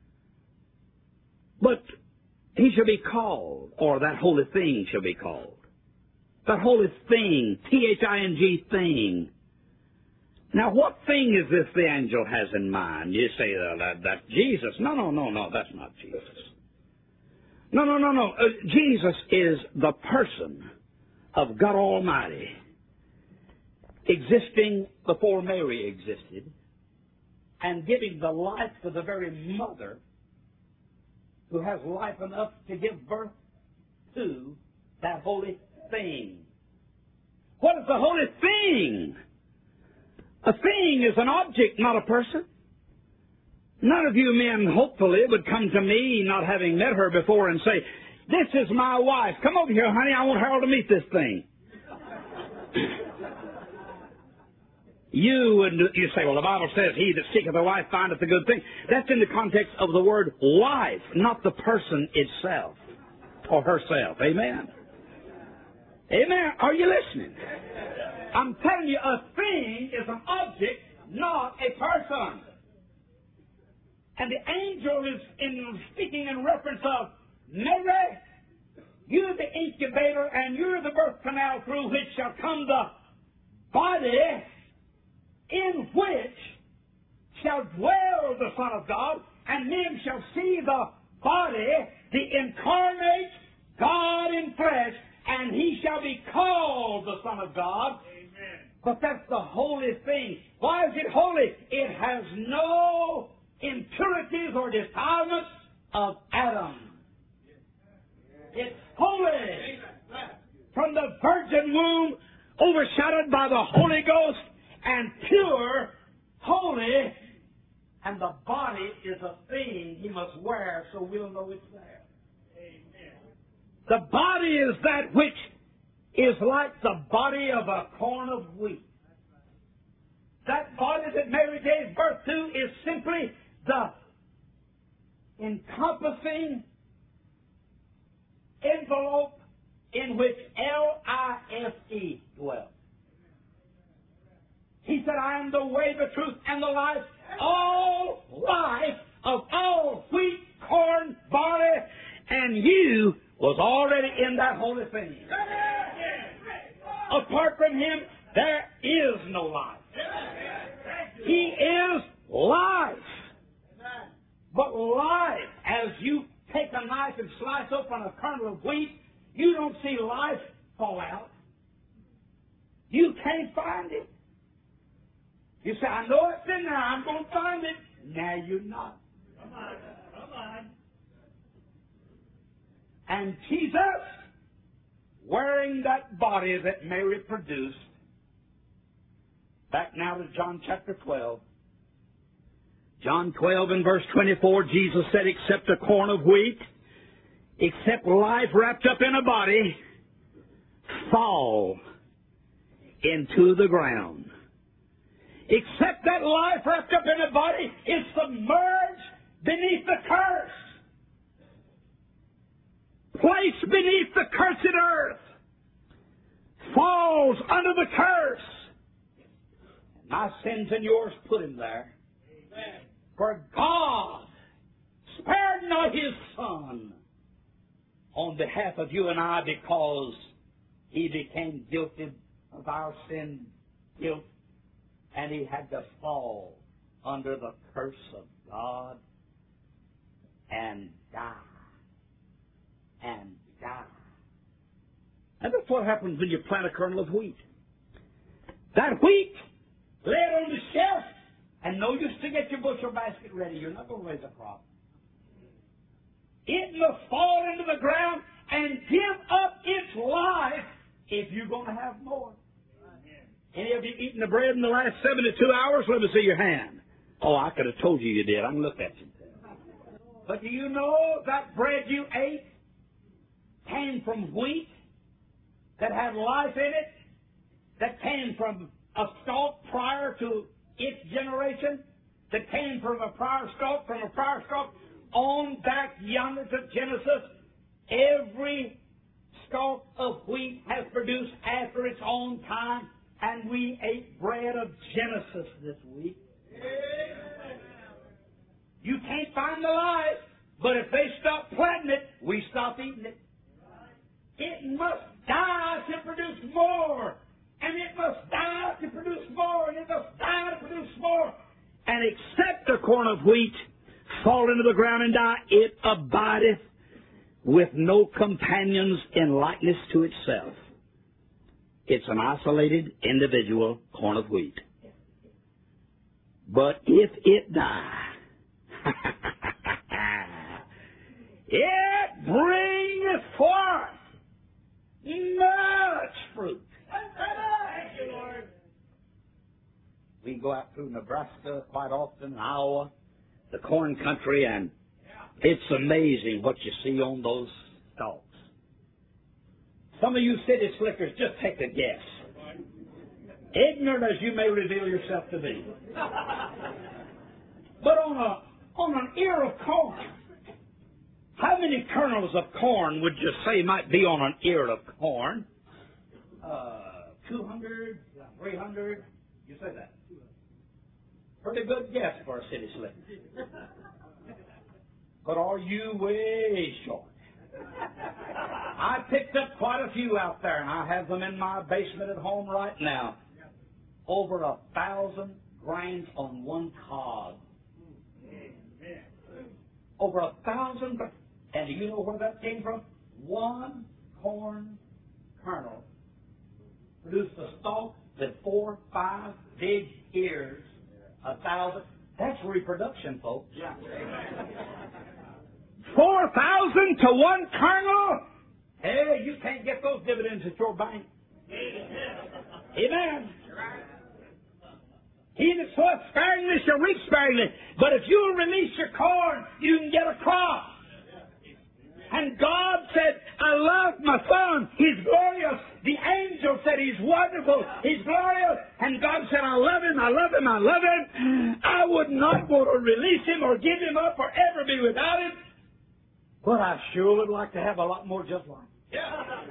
but he shall be called, or that holy thing shall be called. That holy thing, T-H-I-N-G, thing. Now, what thing is this the angel has in mind? You say that's Jesus. No, that's not Jesus. No. Jesus is the person of God Almighty, existing before Mary existed, and giving the life to the very mother who has life enough to give birth to that holy thing. What is the holy thing? A thing is an object, not a person. None of you men, hopefully, would come to me, not having met her before, and say, This is my wife. Come over here, honey. I want Harold to meet this thing. You say, well, the Bible says, He that seeketh a wife findeth a good thing. That's in the context of the word wife, not the person itself or herself. Amen. Amen. Are you listening? I'm telling you, a thing is an object, not a person. And the angel is speaking in reference of Mary, you're the incubator and you're the birth canal through which shall come the body in which shall dwell the Son of God, and men shall see the body, the incarnate God in flesh, and He shall be called the Son of God. Amen. But that's the holy thing. Why is it holy? It has no impurities or defilements of Adam. It's holy. From the virgin womb, overshadowed by the Holy Ghost, and pure, holy, and the body is a thing He must wear so we'll know it's there. Amen. The body is that which is like the body of a corn of wheat. That body that Mary gave birth to is simply the encompassing envelope in which L-I-F-E dwells. He said, I am the way, the truth, and the life. All life of all wheat, corn, barley, and you was already in that holy thing. Apart from Him, there is no life. He is life. But life, as you take a knife and slice open a kernel of wheat, you don't see life fall out. You can't find it. You say, I know it's in there. I'm going to find it. Now you're not. Come on. And Jesus, wearing that body that Mary produced, back now to John chapter 12. John 12 and verse 24, Jesus said, except a corn of wheat, except life wrapped up in a body, fall into the ground. Except that life wrapped up in a body is submerged beneath the curse. Placed beneath the cursed earth. Falls under the curse. My sins and yours put Him there. Amen. For God spared not His Son on behalf of you and I, because He became guilty of our sin guilt, and He had to fall under the curse of God and die. And die. And that's what happens when you plant a kernel of wheat. That wheat, lay it on the shelf, and no use to get your bushel basket ready. You're not going to raise a crop. It must fall into the ground and give up its life if you're going to have more. Any of you eaten the bread in the last 72 hours? Let me see your hand. Oh, I could have told you you did. I can look at you. But do you know that bread you ate came from wheat that had life in it, that came from a stalk prior to its generation, that came from a prior stalk, on back yonder to Genesis? Every stalk of wheat has produced after its own time, and we ate bread of Genesis this week. You can't find the life, but if they stop planting it, we stop eating it. It must die to produce more, and it must die to produce more, and it must die to produce more. And except the corn of wheat fall into the ground and die, it abideth with no companions in likeness to itself. It's an isolated individual corn of wheat. But if it die, it bringeth forth much fruit. Thank you, Lord. We go out through Nebraska quite often, Iowa, the corn country, and it's amazing what you see on those stalks. Some of you city slickers, just take a guess. Ignorant as you may reveal yourself to be. But on an ear of corn, how many kernels of corn would you say might be on an ear of corn? 200, 300? You say that. Pretty good guess for a city slicker. But are you way short? I picked up quite a few out there, and I have them in my basement at home right now. Over 1,000 grains on one cod. Over 1,000, and do you know where that came from? One corn kernel produced a stalk with 4 or 5 big ears. 1,000. That's reproduction, folks. 4,000 to one kernel? Hey, you can't get those dividends at your bank. Amen. He that soweth sparingly shall reap sparingly. But if you'll release your corn, you can get a crop. And God said, I love my son. He's glorious. The angel said he's wonderful. He's glorious. And God said, I love him. I love him. I love him. I would not want to release him or give him up or ever be without him. But I sure would like to have a lot more just like him.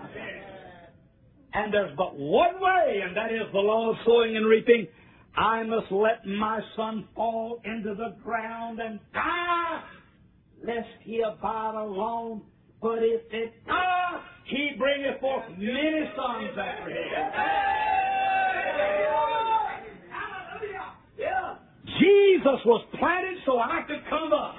And there's but one way, and that is the law of sowing and reaping. I must let my son fall into the ground and die, lest he abide alone. But if it die, he bringeth forth many sons after him. Yeah. Jesus was planted so I could come up.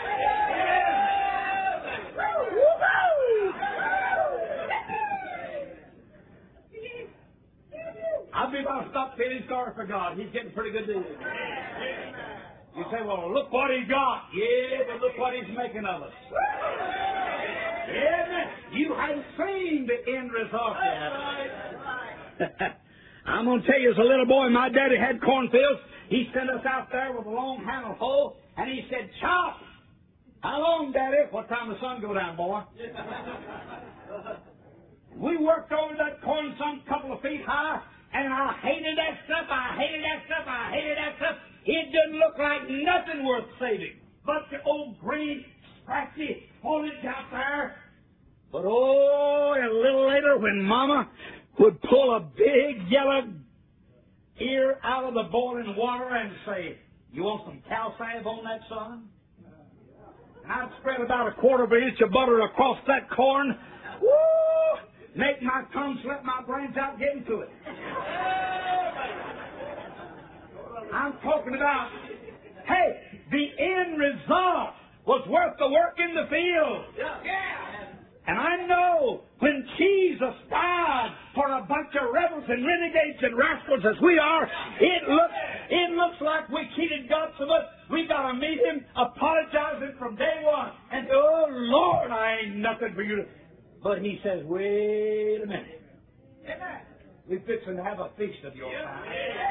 I believe I'll stop feeling sorry for God. He's getting pretty good deal. You say, well, look what he got. Yeah, but look what he's making of us. Yeah, you haven't seen the end result yet. I'm going to tell you, as a little boy, my daddy had cornfields. He sent us out there with a long handle hoe, and he said, chop. How long, Daddy? What time the sun go down, boy? We worked over that corn some couple of feet high, and I hated that stuff. It didn't look like nothing worth saving. But the old green, scratchy foliage out there. But oh, a little later when Mama would pull a big yellow ear out of the boiling water and say, you want some cow salve on that, son? And I'd spread about 1/4 of an inch of butter across that corn. Woo! Make my tongue slip my brains out getting to it. I'm talking about, hey, the end result was worth the work in the field. And I know when Jesus died for a bunch of rebels and renegades and rascals as we are, it looks like we cheated God so much. We got to meet Him apologizing from day one. And, oh, Lord, I ain't nothing for you to... But He says, wait a minute. We're fixing to have a feast of your kind.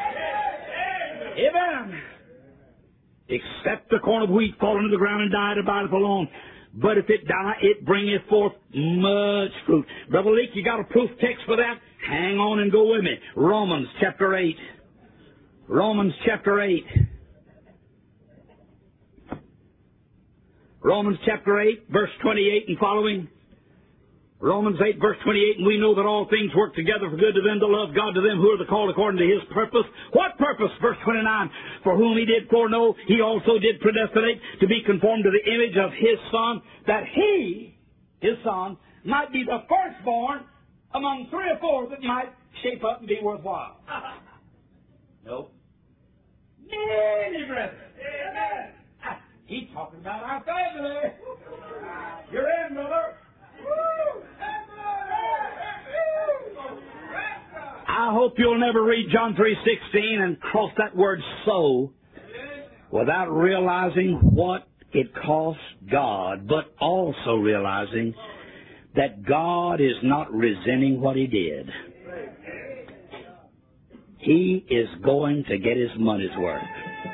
Amen. Except the corn of wheat fall into the ground and die, it abideth alone. But if it die, it bringeth forth much fruit. Brother Leake, you got a proof text for that? Hang on and go with me. Romans chapter 8. Romans chapter 8. Romans chapter 8, verse 28 and following. Romans 8, verse 28, and we know that all things work together for good to them that love God, to them who are the called according to His purpose. What purpose? Verse 29, for whom He did foreknow, He also did predestinate to be conformed to the image of His Son, that He, His Son, might be the firstborn among 3 or 4 that might shape up and be worthwhile. No. Many brethren. Amen. He's talking about our family. You're in, brother. I hope you'll never read John 3:16 and cross that word so without realizing what it cost God, but also realizing that God is not resenting what He did. He is going to get His money's worth.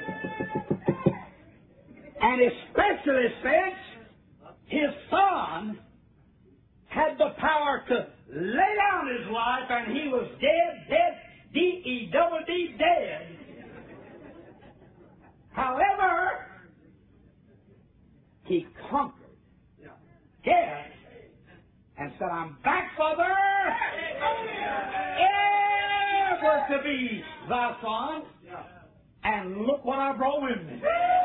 And especially since His Son had the power to lay down His life, and He was dead, D-E-double-D, dead. However, He conquered death and said, I'm back, Father, ever to be Thy Son, and look what I brought with me.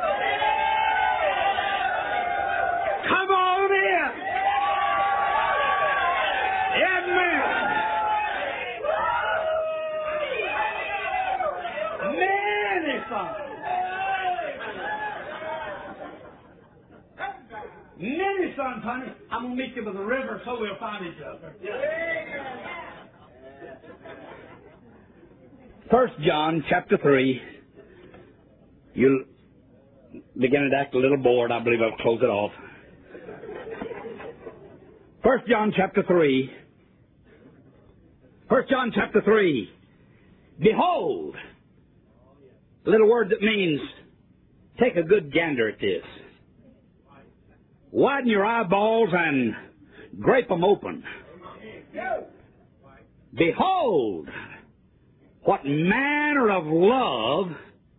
Come on in. Many sons. Many sons, honey. I'm going to meet you by the river so we'll find each other. 1 John chapter 3. You'll begin to act a little bored. I believe I'll close it off. 1 John chapter 3. 1 John chapter 3. Behold, a little word that means take a good gander at this. Widen your eyeballs and grape them open. Behold, what manner of love.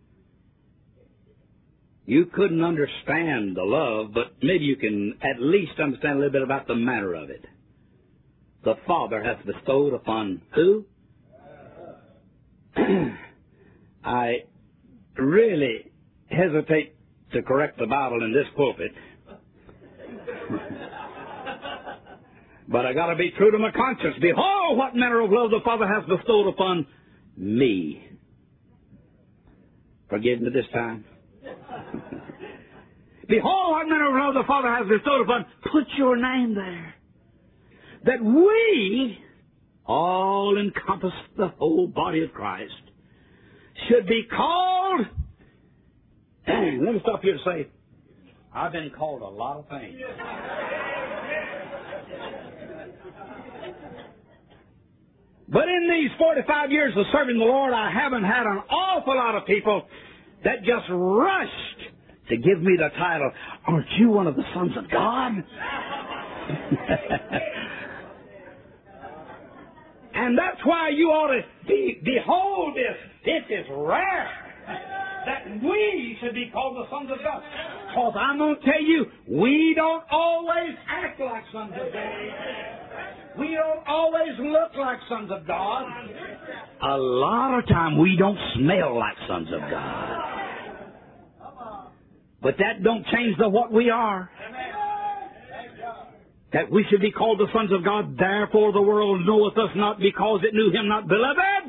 You couldn't understand the love, but maybe you can at least understand a little bit about the manner of it. The Father hath bestowed upon who? I really hesitate to correct the Bible in this pulpit. But I got to be true to my conscience. Behold, what manner of love the Father hath bestowed upon me. Forgive me this time. Behold, what manner of love the Father has bestowed upon. Put your name there. That we, all encompass the whole body of Christ, should be called. Let me stop here to say, I've been called a lot of things. But in these 45 years of serving the Lord, I haven't had an awful lot of people that just rushed to give me the title, aren't you one of the sons of God? And that's why you ought to behold this. This is rare that we should be called the sons of God. Because I'm going to tell you, we don't always act like sons of God. We don't always look like sons of God. A lot of time we don't smell like sons of God. But that don't change the what we are. That we should be called the sons of God. Therefore the world knoweth us not because it knew Him not. Beloved,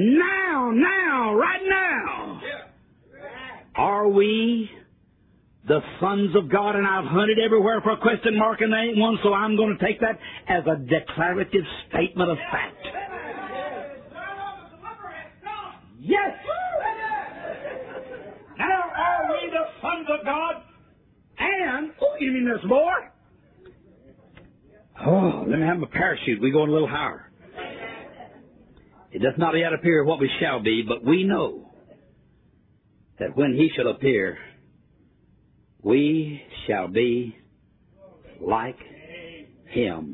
now, right now, are we the sons of God, and I've hunted everywhere for a question mark and there ain't one, so I'm going to take that as a declarative statement of fact. Yes! Now are we the sons of God? And, oh, you mean there's more? Oh, let me have my parachute. We go a little higher. It does not yet appear what we shall be, but we know that when He shall appear, we shall be like Him.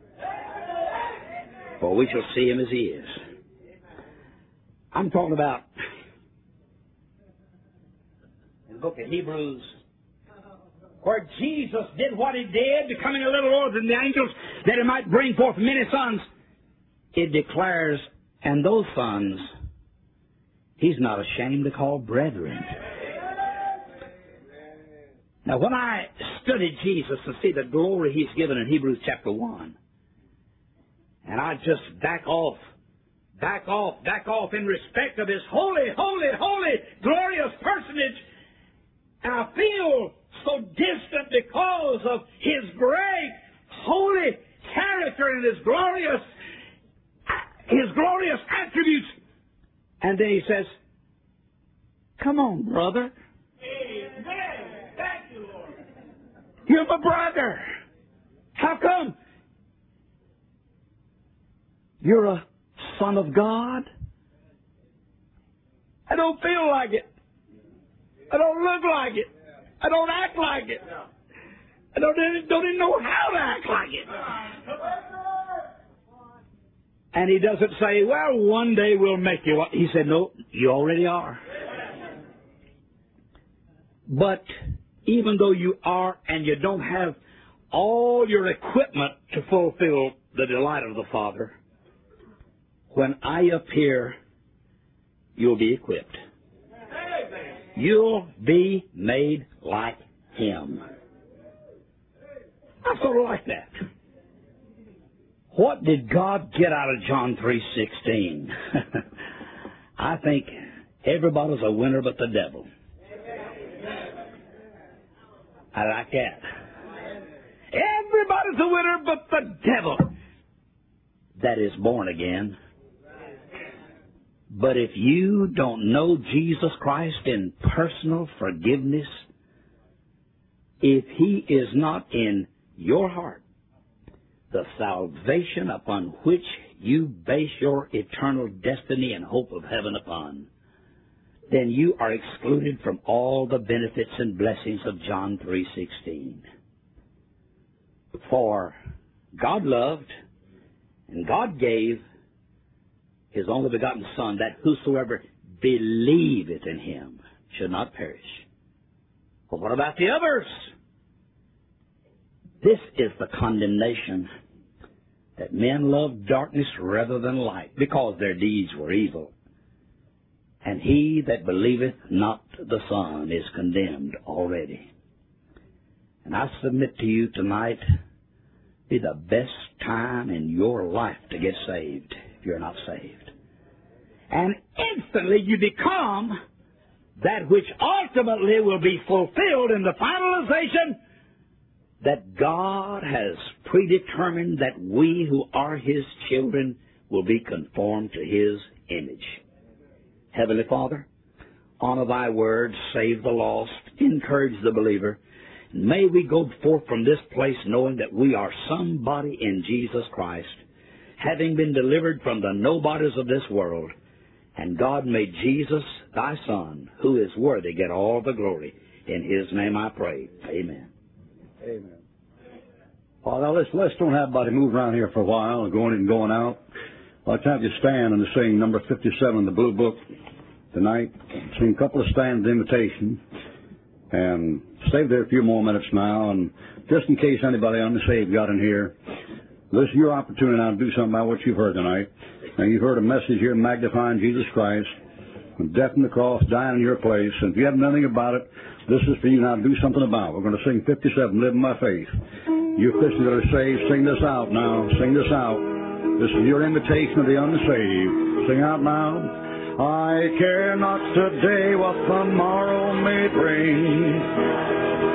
For we shall see Him as He is. I'm talking about in the book of Hebrews, where Jesus did what He did, becoming a little lower than the angels, that He might bring forth many sons. It declares, and those sons He's not ashamed to call brethren. Now, when I studied Jesus to see the glory He's given in Hebrews chapter 1, and I just back off in respect of His holy, holy, holy, glorious personage, and I feel so distant because of His great, holy character and His glorious attributes. And then He says, come on, brother. Amen. Thank you, Lord. You're my brother. How come? You're a son of God? I don't feel like it. I don't look like it. I don't act like it. I don't even know how to act like it. And He doesn't say, well, one day we'll make you. He said, no, you already are. But even though you are and you don't have all your equipment to fulfill the delight of the Father, when I appear, you'll be equipped. You'll be made like Him. I sort of like that. What did God get out of John 3:16? I think everybody's a winner but the devil. I like that. Everybody's a winner but the devil that is born again. But if you don't know Jesus Christ in personal forgiveness, if He is not in your heart, the salvation upon which you base your eternal destiny and hope of heaven upon, then you are excluded from all the benefits and blessings of John 3:16. For God loved and God gave His only begotten Son, that whosoever believeth in Him should not perish. But what about the others? This is the condemnation, that men loved darkness rather than light, because their deeds were evil. And he that believeth not the Son is condemned already. And I submit to you tonight, be the best time in your life to get saved if you're not saved. And instantly you become that which ultimately will be fulfilled in the finalization that God has predetermined, that we who are His children will be conformed to His image. Heavenly Father, honor Thy word, save the lost, encourage the believer. May we go forth from this place knowing that we are somebody in Jesus Christ, having been delivered from the nobodies of this world, and God made Jesus, Thy Son, who is worthy, get all the glory. In His name I pray. Amen. Amen. Father, let's don't have anybody move around here for a while, going in and going out. I'll have you stand and sing number 57 in the Blue Book tonight. Sing a couple of stands of invitation. And stay there a few more minutes now. And just in case anybody unsaved got in here, this is your opportunity now to do something about what you've heard tonight. And you've heard a message here magnifying Jesus Christ, death on the cross, dying in your place. And if you haven't done anything about it, this is for you now to do something about it. We're going to sing 57, Living by Faith. You Christians that are saved, sing this out now. Sing this out. This is your invitation to the unsaved. Sing out now. I care not today what tomorrow may bring.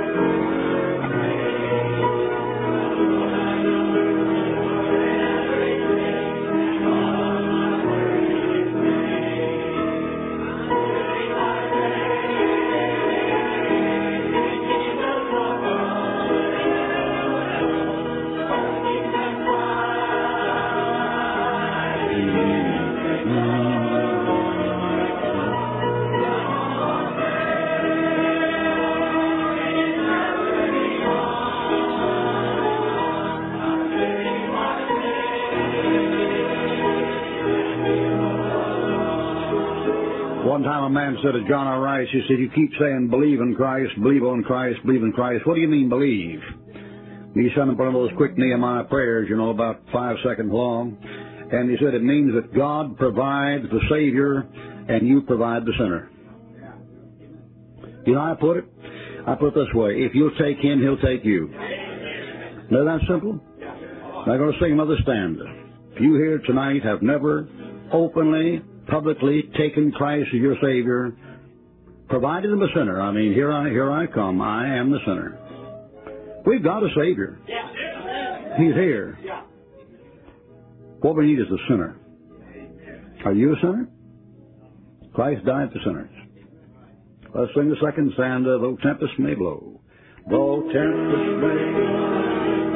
One time a man said to John R. Rice, he said, you keep saying believe in Christ, believe on Christ, believe in Christ. What do you mean believe? And he sent him one of those quick Nehemiah prayers, you know, about 5 seconds long. And he said it means that God provides the Savior and you provide the sinner. You know how I put it? I put it this way. If you'll take Him, He'll take you. Isn't that simple? I'm going to sing another stanza. If you here tonight have never openly, publicly taken Christ as your Savior, provided Him a sinner. I mean, here I come. I am the sinner. We've got a Savior. He's here. What we need is a sinner. Are you a sinner? Christ died for sinners. Let's sing the second stanza, though tempest may blow. Though tempest may blow.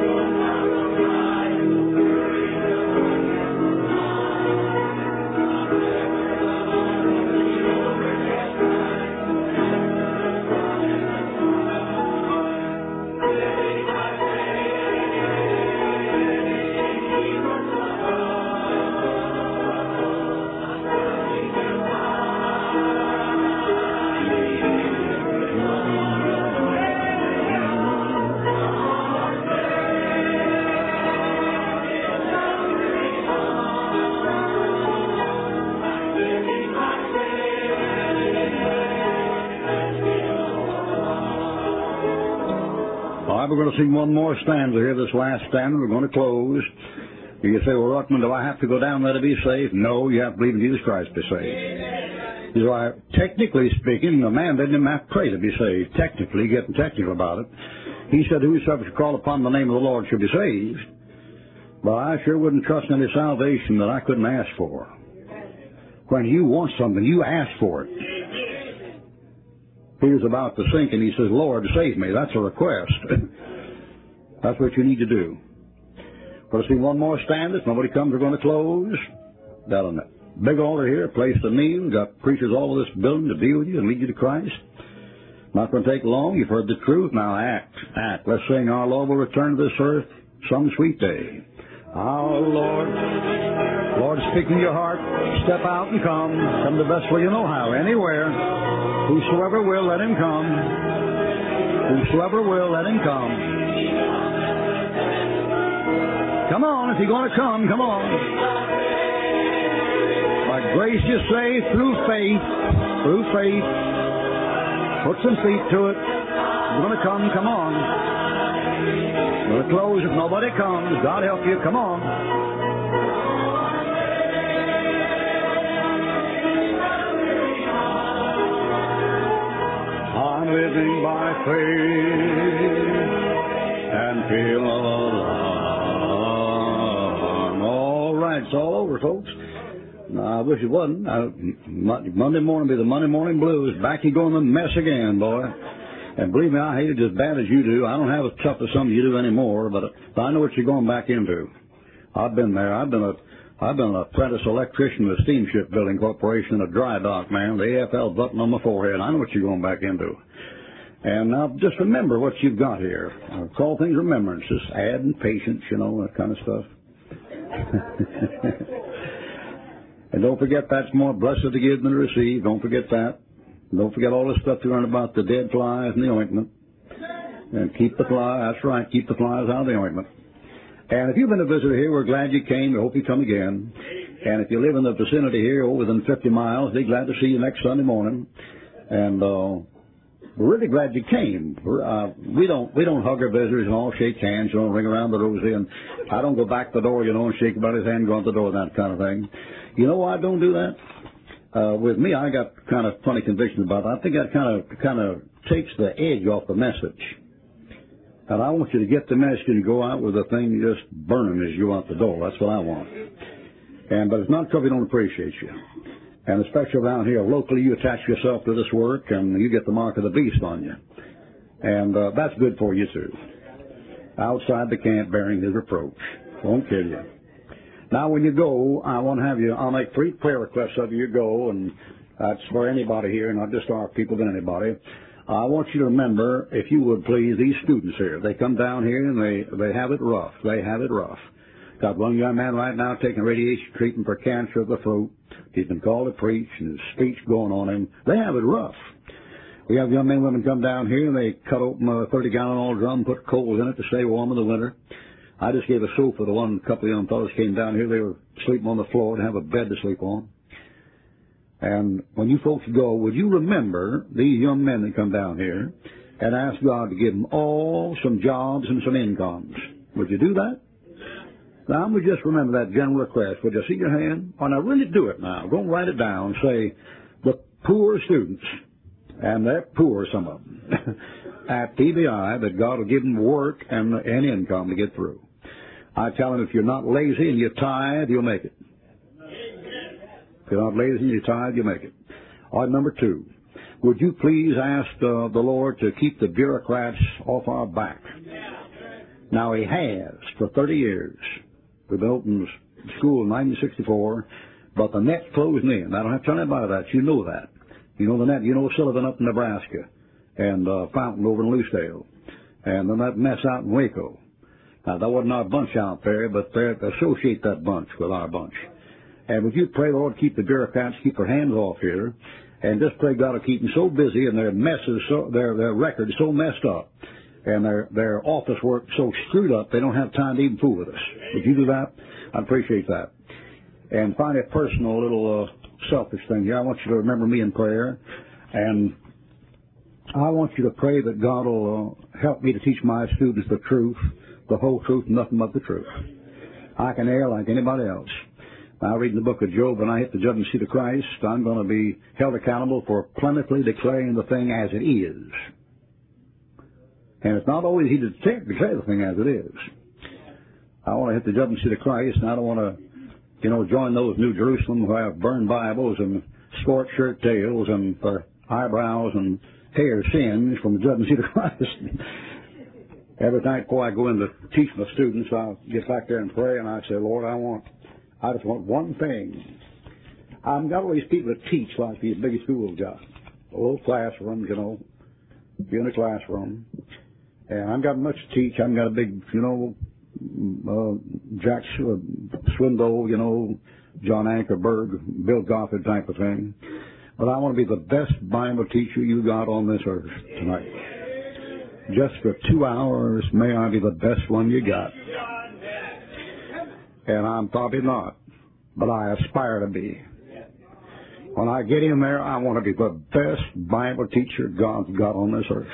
We're going to sing one more stanza here, this last stanza. We're going to close. You say, well, Ruckman, do I have to go down there to be saved? No, you have to believe in Jesus Christ to be saved. You know, technically speaking, the man didn't even have to pray to be saved. Technically, getting technical about it. He said, whosoever shall call upon the name of the Lord shall be saved. But I sure wouldn't trust any salvation that I couldn't ask for. When you want something, you ask for it. Peter's about to sink, and he says, Lord, save me. That's a request. That's what you need to do. We'll see one more stanza. If nobody comes, we're going to close. Got a big altar here, a place to kneel. Got preachers all over this building to be with you and lead you to Christ. Not going to take long. You've heard the truth. Now act. Act. Let's sing, Our Lord will return to this earth some sweet day. Our Lord, speak in your heart. Step out and come. Come the best way you know how. Anywhere. Whosoever will, let him come. Whosoever will, let him come. Come on, if you're going to come, come on. By grace you're saved through faith. Through faith. Put some feet to it. You're going to come on. We'll close if nobody comes. God help you, come on. I'm living by faith and feel alive. All right, it's all over, folks. I wish it wasn't. Monday morning will be the Monday morning blues. Back you go in the mess again, boy. And believe me, I hate it as bad as you do. I don't have as tough as some of you do anymore, but I know what you're going back into. I've been there. I've been an apprentice electrician with Steamship Building Corporation in a dry dock, man. The AFL button on my forehead. I know what you're going back into. And now just remember what you've got here. Call things remembrances. Add and patience, you know, that kind of stuff. And don't forget that's more blessed to give than to receive. Don't forget that. Don't forget all the stuff you learn about the dead flies and the ointment. And keep the flies, that's right, keep the flies out of the ointment. And if you've been a visitor here, we're glad you came. We hope you come again. And if you live in the vicinity here, within 50 miles, we'll be glad to see you next Sunday morning. And we're really glad you came. We don't hug our visitors and all shake hands, you know, ring around the rosy. And I don't go back the door, you know, and shake everybody's hand, go out the door, that kind of thing. You know why I don't do that? With me, I got kind of funny convictions about that. I think that kind of takes the edge off the message. And I want you to get the message and go out with the thing just burning as you go out the door. That's what I want. But it's not because we don't appreciate you. And especially around here, locally, you attach yourself to this work and you get the mark of the beast on you. And that's good for you, too. Outside the camp bearing his reproach. Won't kill you. Now, when you go, I want to have you, I'll make 3 prayer requests of you go, and that's for anybody here, not just our people, but anybody. I want you to remember, if you would please, these students here. They come down here and they have it rough. They have it rough. Got one young man right now taking radiation treatment for cancer of the throat. He's been called to preach, and his speech going on him. They have it rough. We have young men and women come down here, and they cut open a 30-gallon oil drum, put coals in it to stay warm in the winter. I just gave a sofa to one couple of young fellows came down here. They were sleeping on the floor and have a bed to sleep on. And when you folks go, would you remember these young men that come down here and ask God to give them all some jobs and some incomes? Would you do that? Now, I'm going to just remember that general request. Would you see your hand? Oh, now, really do it now. Go and write it down. Say, the poor students, and they're poor, some of them, at PBI, that God will give them work and income to get through. I tell them, if you're not lazy and you tithe, you'll make it. If you're not lazy and you tithe, you'll make it. All right, number 2. Would you please ask the Lord to keep the bureaucrats off our back? Now, He has for 30 years. We built in school in 1964, but the net's closing in. I don't have to tell anybody that. You know that. You know the net. You know Sullivan up in Nebraska, and Fountain over in Lucedale, and then that mess out in Waco. Now, that wasn't our bunch out there, but they associate that bunch with our bunch. And would you pray, Lord, keep the bureaucrats, keep their hands off here, and just pray God will keep them so busy and their messes, their records so messed up, and their office work so screwed up, they don't have time to even fool with us. Would you do that? I'd appreciate that. And finally, a personal little selfish thing here. I want you to remember me in prayer, and I want you to pray that God will help me to teach my students the truth, the whole truth, nothing but the truth. I can err like anybody else. I read in the book of Job, when I hit the judgment seat of Christ, I'm going to be held accountable for plentifully declaring the thing as it is. And it's not always easy to declare the thing as it is. I want to hit the judgment seat of Christ, and I don't want to, join those New Jerusalem who have burned Bibles and scorched shirt tails and eyebrows and hair singed from the judgment seat of Christ. Every night before I go in to teach my students, I'll get back there and pray, and I say, Lord, I just want one thing. I've got all these people that teach like these big schools got. Little classrooms, be in a classroom. And I've got much to teach. I've got a big, Jack Swindoll, John Ankerberg, Bill Gothard type of thing. But I want to be the best Bible teacher you got on this earth tonight. Just for 2 hours, may I be the best one you got. And I'm probably not, but I aspire to be. When I get in there, I want to be the best Bible teacher God's got on this earth.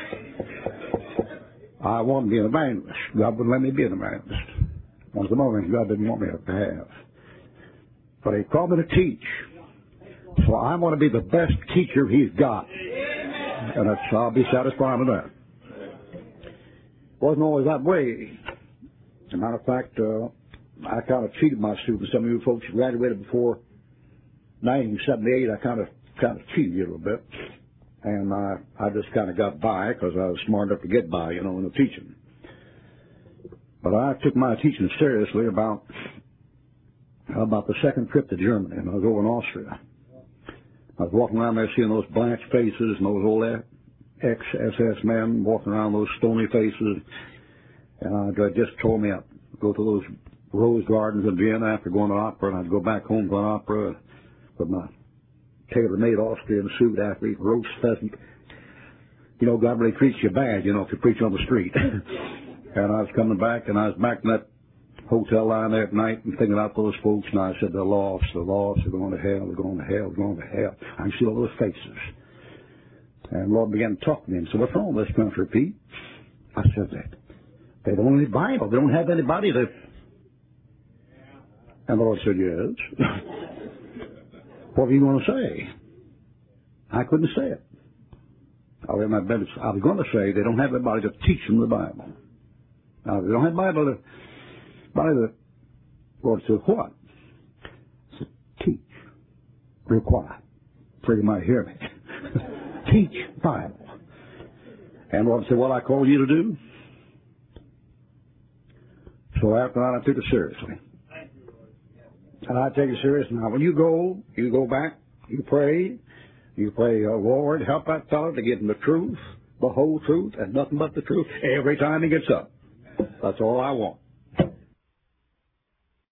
I want to be an evangelist. God wouldn't let me be an evangelist. One of the moments God didn't want me to have. But He called me to teach. So I want to be the best teacher He's got. And I'll be satisfied with that. Wasn't always that way. As a matter of fact, I kind of cheated my students. Some of you folks graduated before 1978. I kind of cheated you a little bit. And I just kind of got by because I was smart enough to get by, in the teaching. But I took my teaching seriously about the second trip to Germany, and I was over in Austria. I was walking around there seeing those blanched faces and those old ex-SS men walking around those stony faces, and it just tore me up. Go to those rose gardens in Vienna after going to opera, and I'd go back home to an opera with my tailor-made Austrian suit after eating roast pheasant. God really treats you bad, if you preach on the street. And I was coming back, and I was back in that hotel line there at night and thinking about those folks, and I said, they're lost, they're going to hell, they're going to hell, they're going to hell. I can see all those faces. And the Lord began to talk to me and said, what's wrong with this country, Pete? I said, they don't have any Bible. They don't have anybody to... And the Lord said, yes. What were you going to say? I couldn't say it. I was going to say they don't have anybody to teach them the Bible. Now, they don't have Bible to... The Lord said, what? I said, teach. Real quiet. Afraid you might hear me. Teach Bible. And the Lord said, what I called you to do? So after that, I took it seriously. And I take it seriously. Now, when you go back, you pray, Lord, help that fellow to give him the truth, the whole truth, and nothing but the truth every time he gets up. That's all I want.